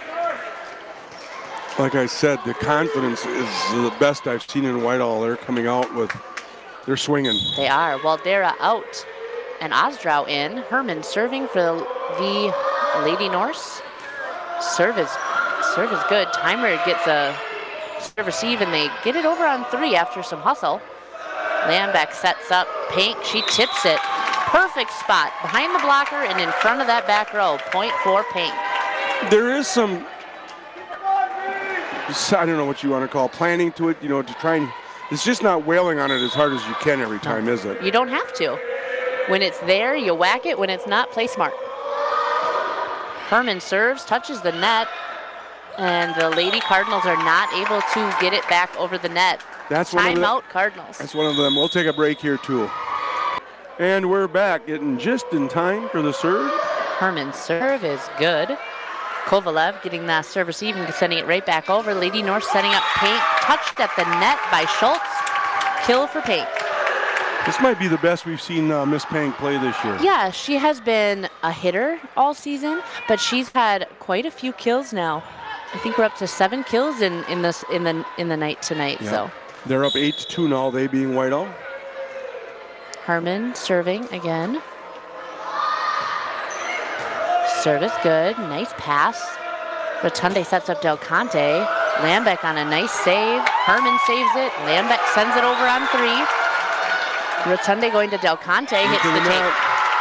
Like I said, the confidence is the best I've seen in Whitehall. They're coming out with, they're swinging. They are. Waldera out and Ostrow in. Herman serving for the, the Lady Norse. Serve is, serve is good. Timer gets a serve receive and they get it over on three after some hustle. Lambeck sets up Pank. She tips it. Perfect spot behind the blocker and in front of that back row. Point for Pank. There is some, I don't know what you want to call planning to it, you know, to try and, it's just not wailing on it as hard as you can every time, is it? You don't have to. When it's there, you whack it. When it's not, play smart. Herman serves, touches the net, and the Lady Cardinals are not able to get it back over the net. That's one of the- Timeout, Cardinals. That's one of them. We'll take a break here, too. And we're back, getting just in time for the serve. Herman's serve is good. Kovalev getting that serve receive and sending it right back over. Lady North setting up Pink. Touched at the net by Schultz. Kill for Pink. This might be the best we've seen uh, Miss Pink play this year. Yeah, she has been a hitter all season, but she's had quite a few kills now. I think we're up to seven kills in, in this in the in the night tonight. Yeah. So they're up eight to two now, they being Whitehall. Herman serving again. Service good. Nice pass. Rotunde sets up Del Conte. Lambeck on a nice save. Herman saves it. Lambeck sends it over on three. Rotunde going to Del Conte. Hits the tape.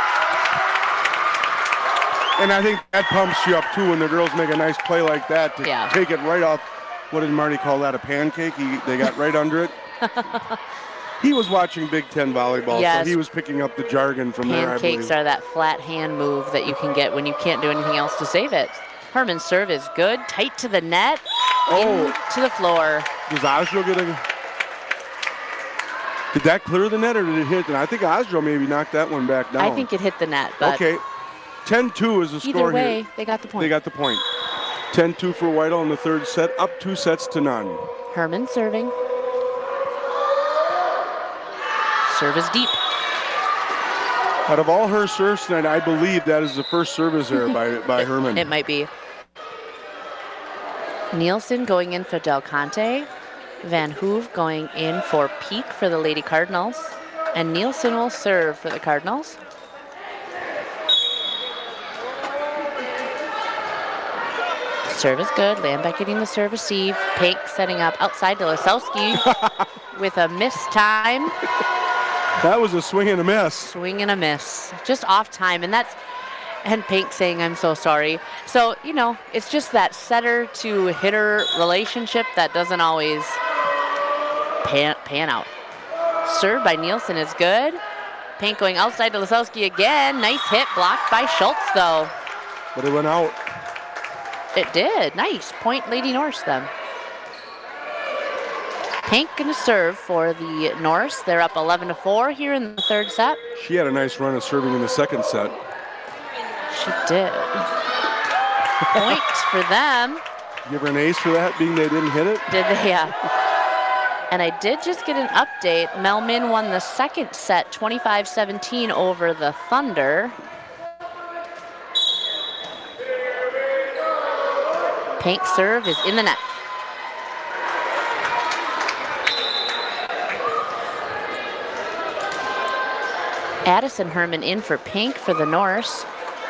And I think that pumps you up too when the girls make a nice play like that to Yeah. take it right off. What did Marty call that? A pancake? He, they got right under it. He was watching Big Ten volleyball, Yes. so he was picking up the jargon from there, I Pancakes believe. are that flat hand move that you can get when you can't do anything else to save it. Herman's serve is good. Tight to the net. Oh. To the floor. Does Osdro get a... Did that clear the net or did it hit? And I think Osdro maybe knocked that one back down. I think it hit the net, but Okay. ten two is the either score way, here. they got the point. They got the point. ten two for Whitehall in the third set, up two sets to none. Herman serving. Serve is deep. Out of all her serves tonight, I believe that is the first service error by, by Herman. It might be. Nielsen going in for Del Conte. Van Hoove going in for Peak for the Lady Cardinals. And Nielsen will serve for the Cardinals. Service good. Lambeck getting the serve receive. Pink setting up outside to Lasowski with a miss time. That was a swing and a miss. Swing and a miss. Just off time. And that's, and Pink saying, I'm so sorry. So, you know, it's just that setter to hitter relationship that doesn't always pan, pan out. Serve by Nielsen is good. Pink going outside to Lasowski again. Nice hit. Blocked by Schultz, though. But it went out. It did. Nice. Point Lady Norse, then. Pink going to serve for the Norse. They're up eleven to four here in the third set. She had a nice run of serving in the second set. She did. Point for them. Give her an ace for that, being they didn't hit it? Did they? Yeah. And I did just get an update. Melmin won the second set twenty-five seventeen over the Thunder. Pink serve is in the net. Addison Herman in for Pink for the Norse.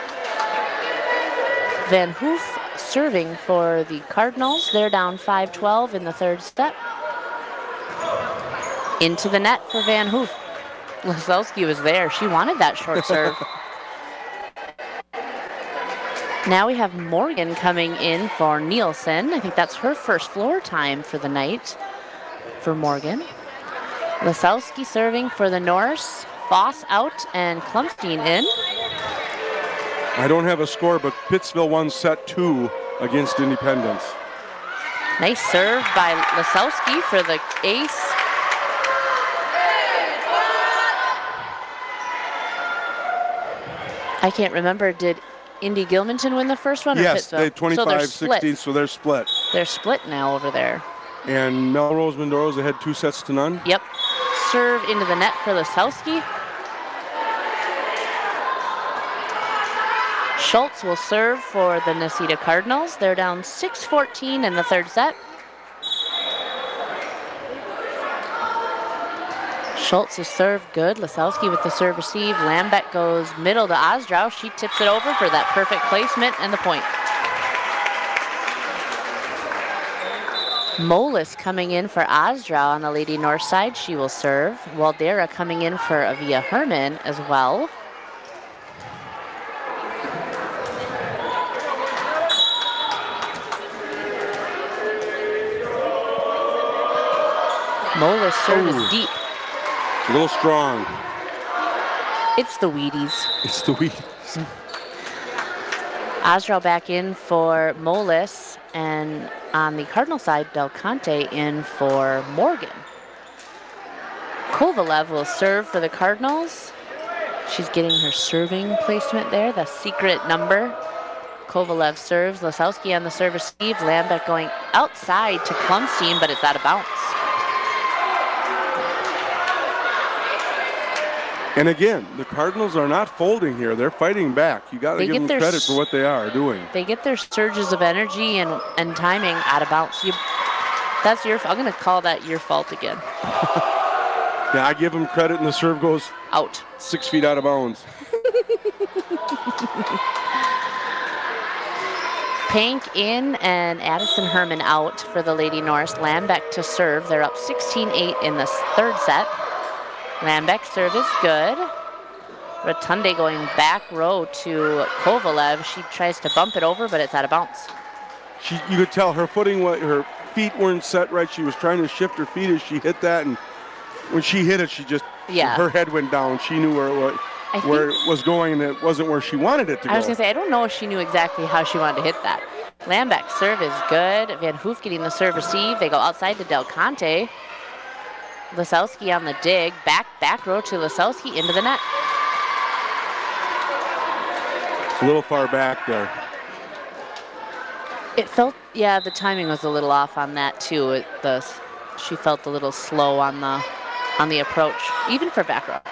Van Hoof serving for the Cardinals. They're down five twelve in the third set. Into the net for Van Hoof. Lasowski was there. She wanted that short serve. Now we have Morgan coming in for Nielsen. I think that's her first floor time for the night for Morgan. Lasowski serving for the Norse. Foss out and Klumstein in. I don't have a score, but Pittsville won set two against Independence. Nice serve by Lasowski for the ace. I can't remember, did Indy Gilmanton win the first one or Yes, Pittsville? they twenty-five sixteen, so so they're split. they're split now over there. And Melrose Mendora's ahead two sets to none. Yep. Serve into the net for Lasowski. Schultz will serve for the Necedah Cardinals. They're down six fourteen in the third set. Schultz is serve good. Lasowski with the serve receive. Lambeck goes middle to Osdrow. She tips it over for that perfect placement and the point. Molis coming in for Osdrow on the Lady North side. She will serve. Waldera coming in for Avia Herman as well. Molis serve Ooh. is deep. A little strong. It's the Wheaties. It's the weed. Osdrow back in for Molis, and on the Cardinal side, Del Conte in for Morgan. Kovalev will serve for the Cardinals. She's getting her serving placement there, the secret number. Kovalev serves. Lisowski on the serve receive. Lambeck going outside to Klumstein, but it's out of bounds. And again, the Cardinals are not folding here. They're fighting back. You got to give them credit for what they are doing. They get their surges of energy and, and timing out of bounds. You, that's your. I'm going to call that your fault again. Yeah, I give them credit, and the serve goes out, six feet out of bounds. Pank in and Addison Herman out for the Lady Norse. Lambeck to serve. They're up sixteen eight in the third set. Lambeck serve is good. Rotunde going back row to Kovalev. She tries to bump it over, but it's out of bounds. She, you could tell her footing, her feet weren't set right. She was trying to shift her feet as she hit that, and when she hit it, she just, yeah. her head went down. She knew where it was, where it was going, and it wasn't where she wanted it to go. I was going to say, I don't know if she knew exactly how she wanted to hit that. Lambeck serve is good. Van Hoof getting the serve receive. They go outside to Del Conte. Lisowski on the dig. Back, back row to Lisowski into the net. A little far back there. It felt, yeah, the timing was a little off on that too. It, the, she felt a little slow on the on the approach, even for back row.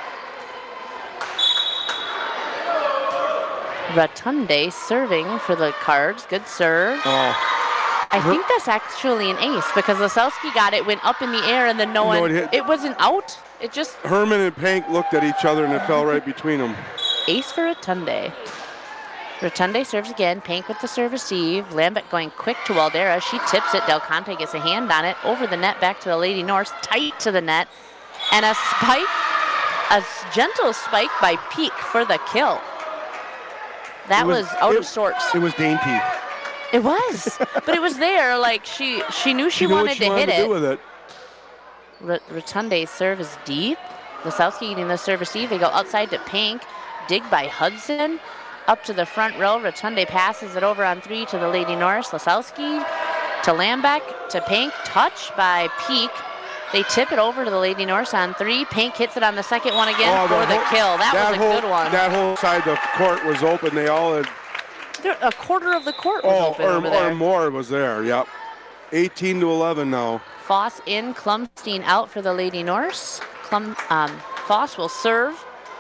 Rotunde serving for the Cards. Good serve. Oh. I think that's actually an ace because Lisowski got it, went up in the air, and then no, no one, it, it wasn't out. It just. Herman and Pank looked at each other, and it fell right between them. Ace for Rotunde. Rotunde serves again. Pank with the serve receive. Lambeck going quick to Waldera. She tips it. Del Conte gets a hand on it. Over the net, back to the Lady Norse. Tight to the net. And a spike, a gentle spike by Peak for the kill. That was, was out it, of sorts. It was dainty. It was, but it was there. Like she, she knew she, she knew wanted what she to wanted hit to it. Do with it. R- Rotunde's serve is deep. Lisowski getting the serve receive. They go outside to Pank. Dig by Hudson. Up to the front row. Rotunde passes it over on three to the Lady Norse. Lisowski to Lambeck to Pank. Touch by Peak. They tip it over to the Lady Norse on three. Pank hits it on the second one again oh, for the, the kill. That, that was a whole, good one. That whole side of the court was open. They all had. There, a quarter of the court was oh, open or, over there. or more was there, yep. eighteen to eleven now. Foss in, Klumstein out for the Lady Norse. Klum, um, Foss will serve.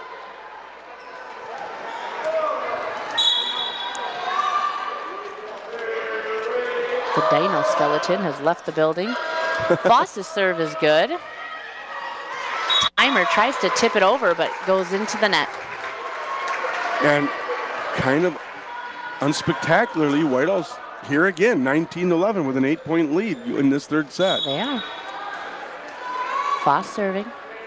The Dino skeleton has left the building. Foss's serve is good. Timer tries to tip it over, but goes into the net. And kind of unspectacularly, Whitehall's here again, nineteen eleven with an eight-point lead in this third set. They are. Foss serving.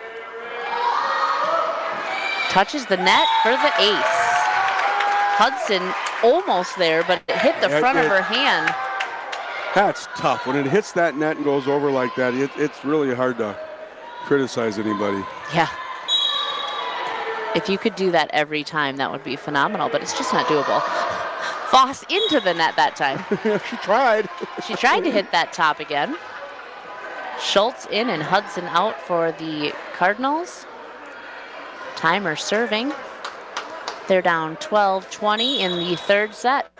Touches the net for the ace. Hudson almost there, but it hit the front it, it, of her hand. That's tough. When it hits that net and goes over like that, it, it's really hard to criticize anybody. Yeah. If you could do that every time, that would be phenomenal, but it's just not doable. Foss into the net that time. She tried. She tried to hit that top again. Schultz in and Hudson out for the Cardinals. Timer serving. They're down twelve twenty in the third set.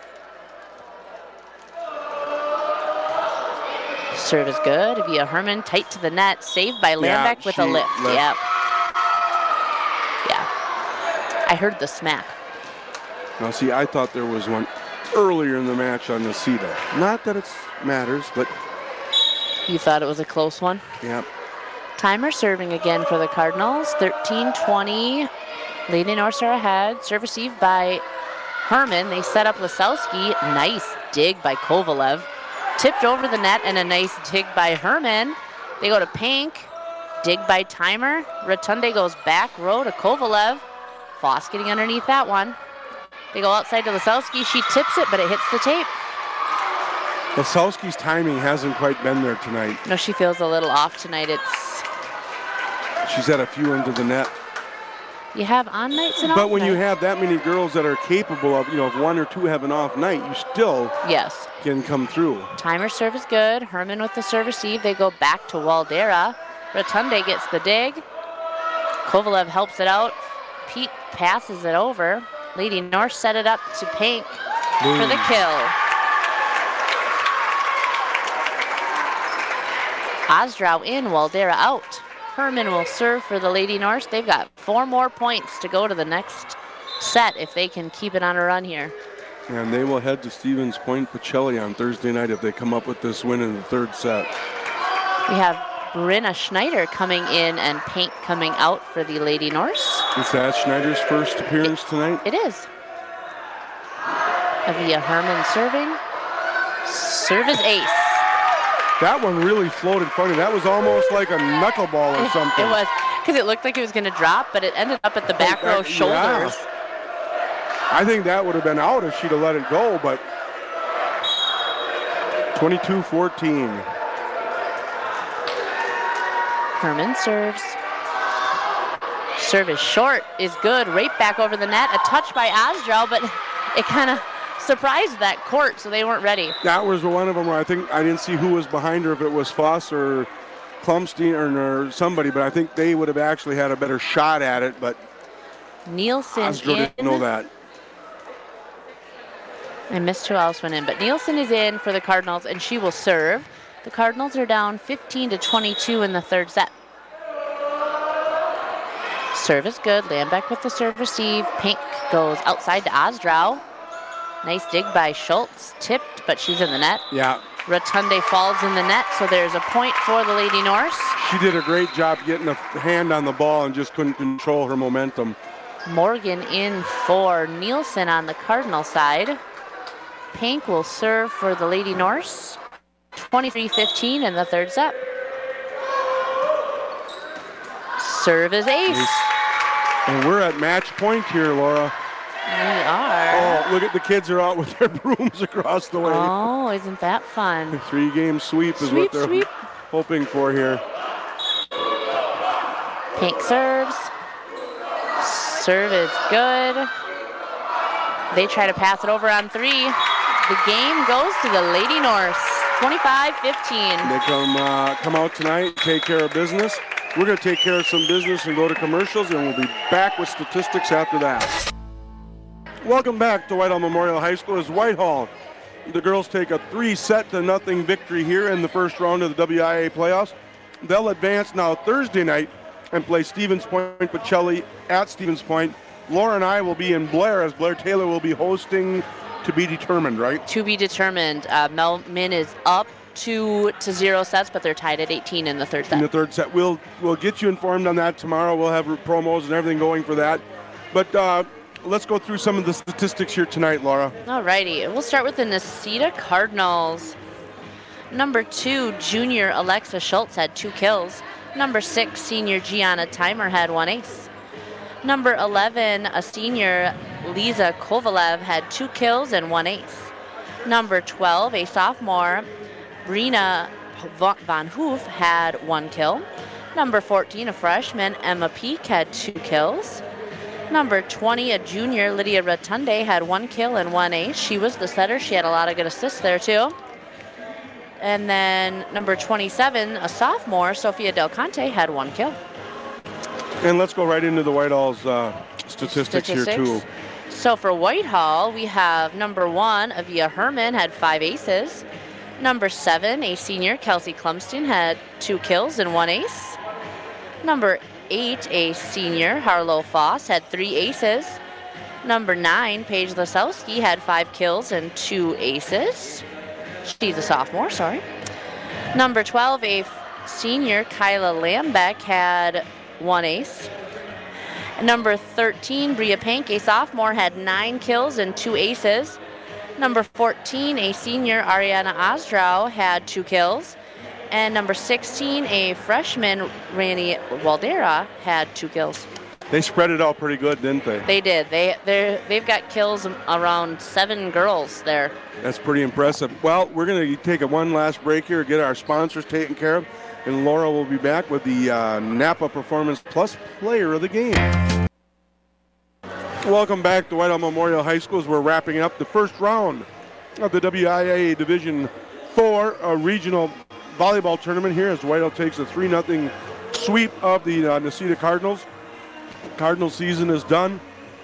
Serve is good via Herman, tight to the net, saved by Lambeck yeah, with a lift. lift. Yep. Yeah. I heard the smack. Now, see, I thought there was one earlier in the match on Necedah. Not that it matters, but. You thought it was a close one? Yep. Timer serving again for the Cardinals. thirteen twenty. Lady Norse are ahead. Serve received by Herman. They set up Lisowski. Nice dig by Kovalev. Tipped over the net and a nice dig by Herman. They go to Pank. Dig by Timer. Rotunde goes back row to Kovalev. Foss getting underneath that one. They go outside to Lisowski. She tips it, but it hits the tape. Lisowski's timing hasn't quite been there tonight. No, she feels a little off tonight. It's. She's had a few into the net. You have on nights and off But when nights. you have that many girls that are capable of, you know, if one or two have an off night, you still yes. can come through. Timer serve is good. Herman with the serve receive. They go back to Waldera. Rotunde gets the dig. Kovalev helps it out. Pete passes it over. Lady North set it up to Pink Boom. For the kill. Ostrow in, Waldera out. Herman will serve for the Lady North. They've got four more points to go to the next set if they can keep it on a run here. And they will head to Stevens Point Pacelli on Thursday night if they come up with this win in the third set. We have Brenna Schneider coming in and Pink coming out for the Lady Norse. Is that Schneider's first appearance it, tonight? It is. Avia Herman serving. Service ace. That one really floated funny. That was almost like a knuckleball or something. It was, because it looked like it was going to drop, but it ended up at the back row shoulders. Yeah. I think that would have been out if she'd have let it go, but twenty-two fourteen. Herman serves. Service short is good. Right back over the net. A touch by Ostrow, but it kind of surprised that court, so they weren't ready. That was one of them where I think I didn't see who was behind her, if it was Foss or Klumstein or, or somebody, but I think they would have actually had a better shot at it, but Nielsen Ostrow in. didn't know that. I missed who else went in, but Nielsen is in for the Cardinals, and she will serve. The Cardinals are down fifteen to twenty-two in the third set. Serve is good. Lambeck with the serve receive. Pink goes outside to Ostrow. Nice dig by Schultz. Tipped, but she's in the net. Yeah. Rotunde falls in the net, so there's a point for the Lady Norse. She did a great job getting a hand on the ball and just couldn't control her momentum. Morgan in for Nielsen on the Cardinal side. Pink will serve for the Lady Norse. twenty-three fifteen in the third set. Serve is ace. ace. And we're at match point here, Laura. We are. Oh, look at the kids are out with their brooms across the way. Oh, isn't that fun? Three-game sweep is sweep, what they're sweep. hoping for here. Pink serves. Serve is good. They try to pass it over on three. The game goes to the Lady Norse, twenty-five fifteen. They come, uh, come out tonight, take care of business. We're going to take care of some business and go to commercials, and we'll be back with statistics after that. Welcome back to Whitehall Memorial High School as Whitehall. The girls take a three-set to nothing victory here in the first round of the W I A playoffs. They'll advance now Thursday night and play Stevens Point Pacelli at Stevens Point. Laura and I will be in Blair as Blair Taylor will be hosting to be determined, right? To be determined. Uh, Mel Min is up two to zero sets, but they're tied at eighteen in the third set. In the third set. We'll, we'll get you informed on that tomorrow. We'll have promos and everything going for that. But uh, let's go through some of the statistics here tonight, Laura. All righty. We'll start with the Necedah Cardinals. Number two, junior Alexa Schultz had two kills. Number six, senior Gianna Timer had one ace. Number eleven, a senior Lisa Kovalev had two kills and one ace. Number twelve, a sophomore Brina Van Hoof had one kill. Number fourteen, a freshman Emma Peak had two kills. Number twenty, a junior Lydia Rotunde had one kill and one ace. She was the setter. She had a lot of good assists there too. And then number twenty-seven, a sophomore Sofia Del Conte had one kill. And let's go right into the Whitehall's uh, statistics, statistics here too. So for Whitehall, we have number one, Avia Herman had five aces. Number seven, a senior Kelsey Klumstein had two kills and one ace. Number eight, a senior Harlow Foss had three aces. Number nine, Paige Lasowski had five kills and two aces. She's a sophomore, sorry. Number twelve, a senior Kyla Lambeck had one ace. Number thirteen, Bria Pank, a sophomore, had nine kills and two aces. Number fourteen, a senior Ariana Ostrow, had two kills. And number sixteen, a freshman Randy Waldera, had two kills. They spread it out pretty good, didn't they? They did. They they they've got kills around seven girls there. That's pretty impressive. Well, we're going to take a one last break here, get our sponsors taken care of, and Laura will be back with the uh, Napa Performance Plus Player of the Game. Welcome back to Whitehall Memorial High School as we're wrapping up the first round of the W I A Division four uh, Regional Volleyball Tournament here as Whitehall takes a three nothing sweep of the uh, Necedah Cardinals. Cardinal season is done.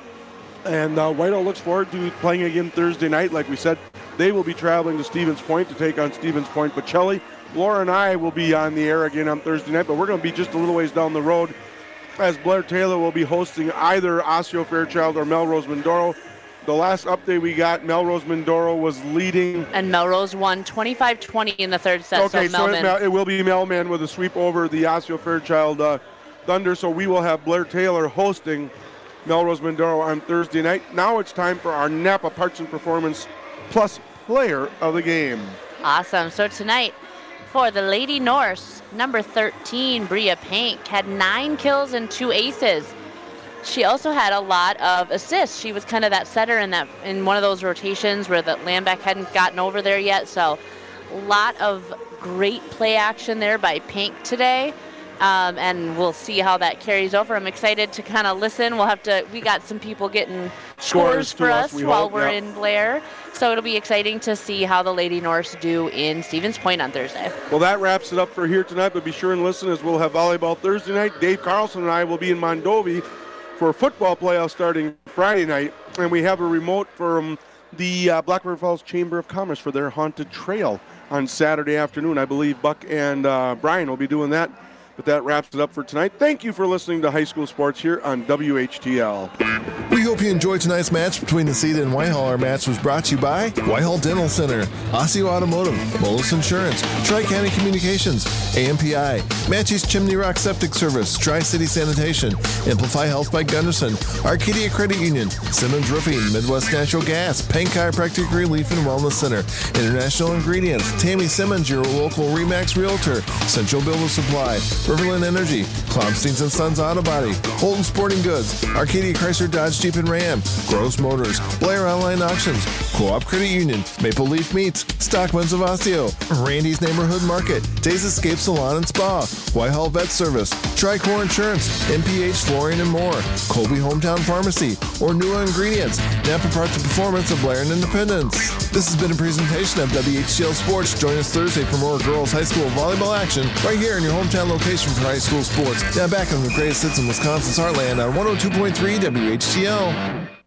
And uh, Whitehall looks forward to playing again Thursday night. Like we said, they will be traveling to Stevens Point to take on Stevens Point Bocelli. Laura and I will be on the air again on Thursday night, but we're going to be just a little ways down the road as Blair Taylor will be hosting either Osseo Fairchild or Melrose Mindoro. The last update we got, Melrose Mindoro was leading. And Melrose won twenty-five twenty in the third set. Okay, so, so Melman. it, it will be Melman with a sweep over the Osseo Fairchild uh, Thunder. So we will have Blair Taylor hosting Melrose Mindoro on Thursday night. Now it's time for our Napa Parts and Performance Plus Player of the Game. Awesome. So tonight, for the Lady Norse, number thirteen, Bria Pank, had nine kills and two aces. She also had a lot of assists. She was kind of that setter in that in one of those rotations where the Lambeck hadn't gotten over there yet. So a lot of great play action there by Pank today. Um, and we'll see how that carries over. I'm excited to kind of listen. We'll have to, we got some people getting scores, Scores for to us, us, we while hope, we're yeah. in Blair. So it'll be exciting to see how the Lady Norse do in Stevens Point on Thursday. Well, that wraps it up for here tonight, but be sure and listen as we'll have volleyball Thursday night. Dave Carlson and I will be in Mondovi for football playoffs starting Friday night, and we have a remote from the uh, Black River Falls Chamber of Commerce for their Haunted Trail on Saturday afternoon. I believe Buck and uh, Brian will be doing that. But that wraps it up for tonight. Thank you for listening to High School Sports here on W H T L. We hope you enjoyed tonight's match between the Cedar and Whitehall. Our match was brought to you by Whitehall Dental Center, Osseo Automotive, Moelis Insurance, Tri-County Communications, A M P I, Matchy's Chimney Rock Septic Service, Tri-City Sanitation, Amplify Health by Gunderson, Arcadia Credit Union, Simmons Roofing, Midwest Natural Gas, Pain Chiropractic Relief and Wellness Center, International Ingredients, Tammy Simmons, your local RE/MAX Realtor, Central Builder Supply, Riverland Energy, Klomsteins and Sons Auto Body, Holton Sporting Goods, Arcadia Chrysler Dodge Jeep and Ram, Gross Motors, Blair Online Auctions, Co-op Credit Union, Maple Leaf Meats, Stockman's of Osseo, Randy's Neighborhood Market, Days Escape Salon and Spa, Whitehall Vet Service, Tricor Insurance, M P H Flooring and more, Colby Hometown Pharmacy, or Nua Ingredients, Napa Parts and Performance of Blair and Independence. This has been a presentation of W H T L Sports. Join us Thursday for more girls high school volleyball action right here in your hometown location for high school sports. Now back on the greatest hits in Wisconsin's heartland on one oh two point three W H T L.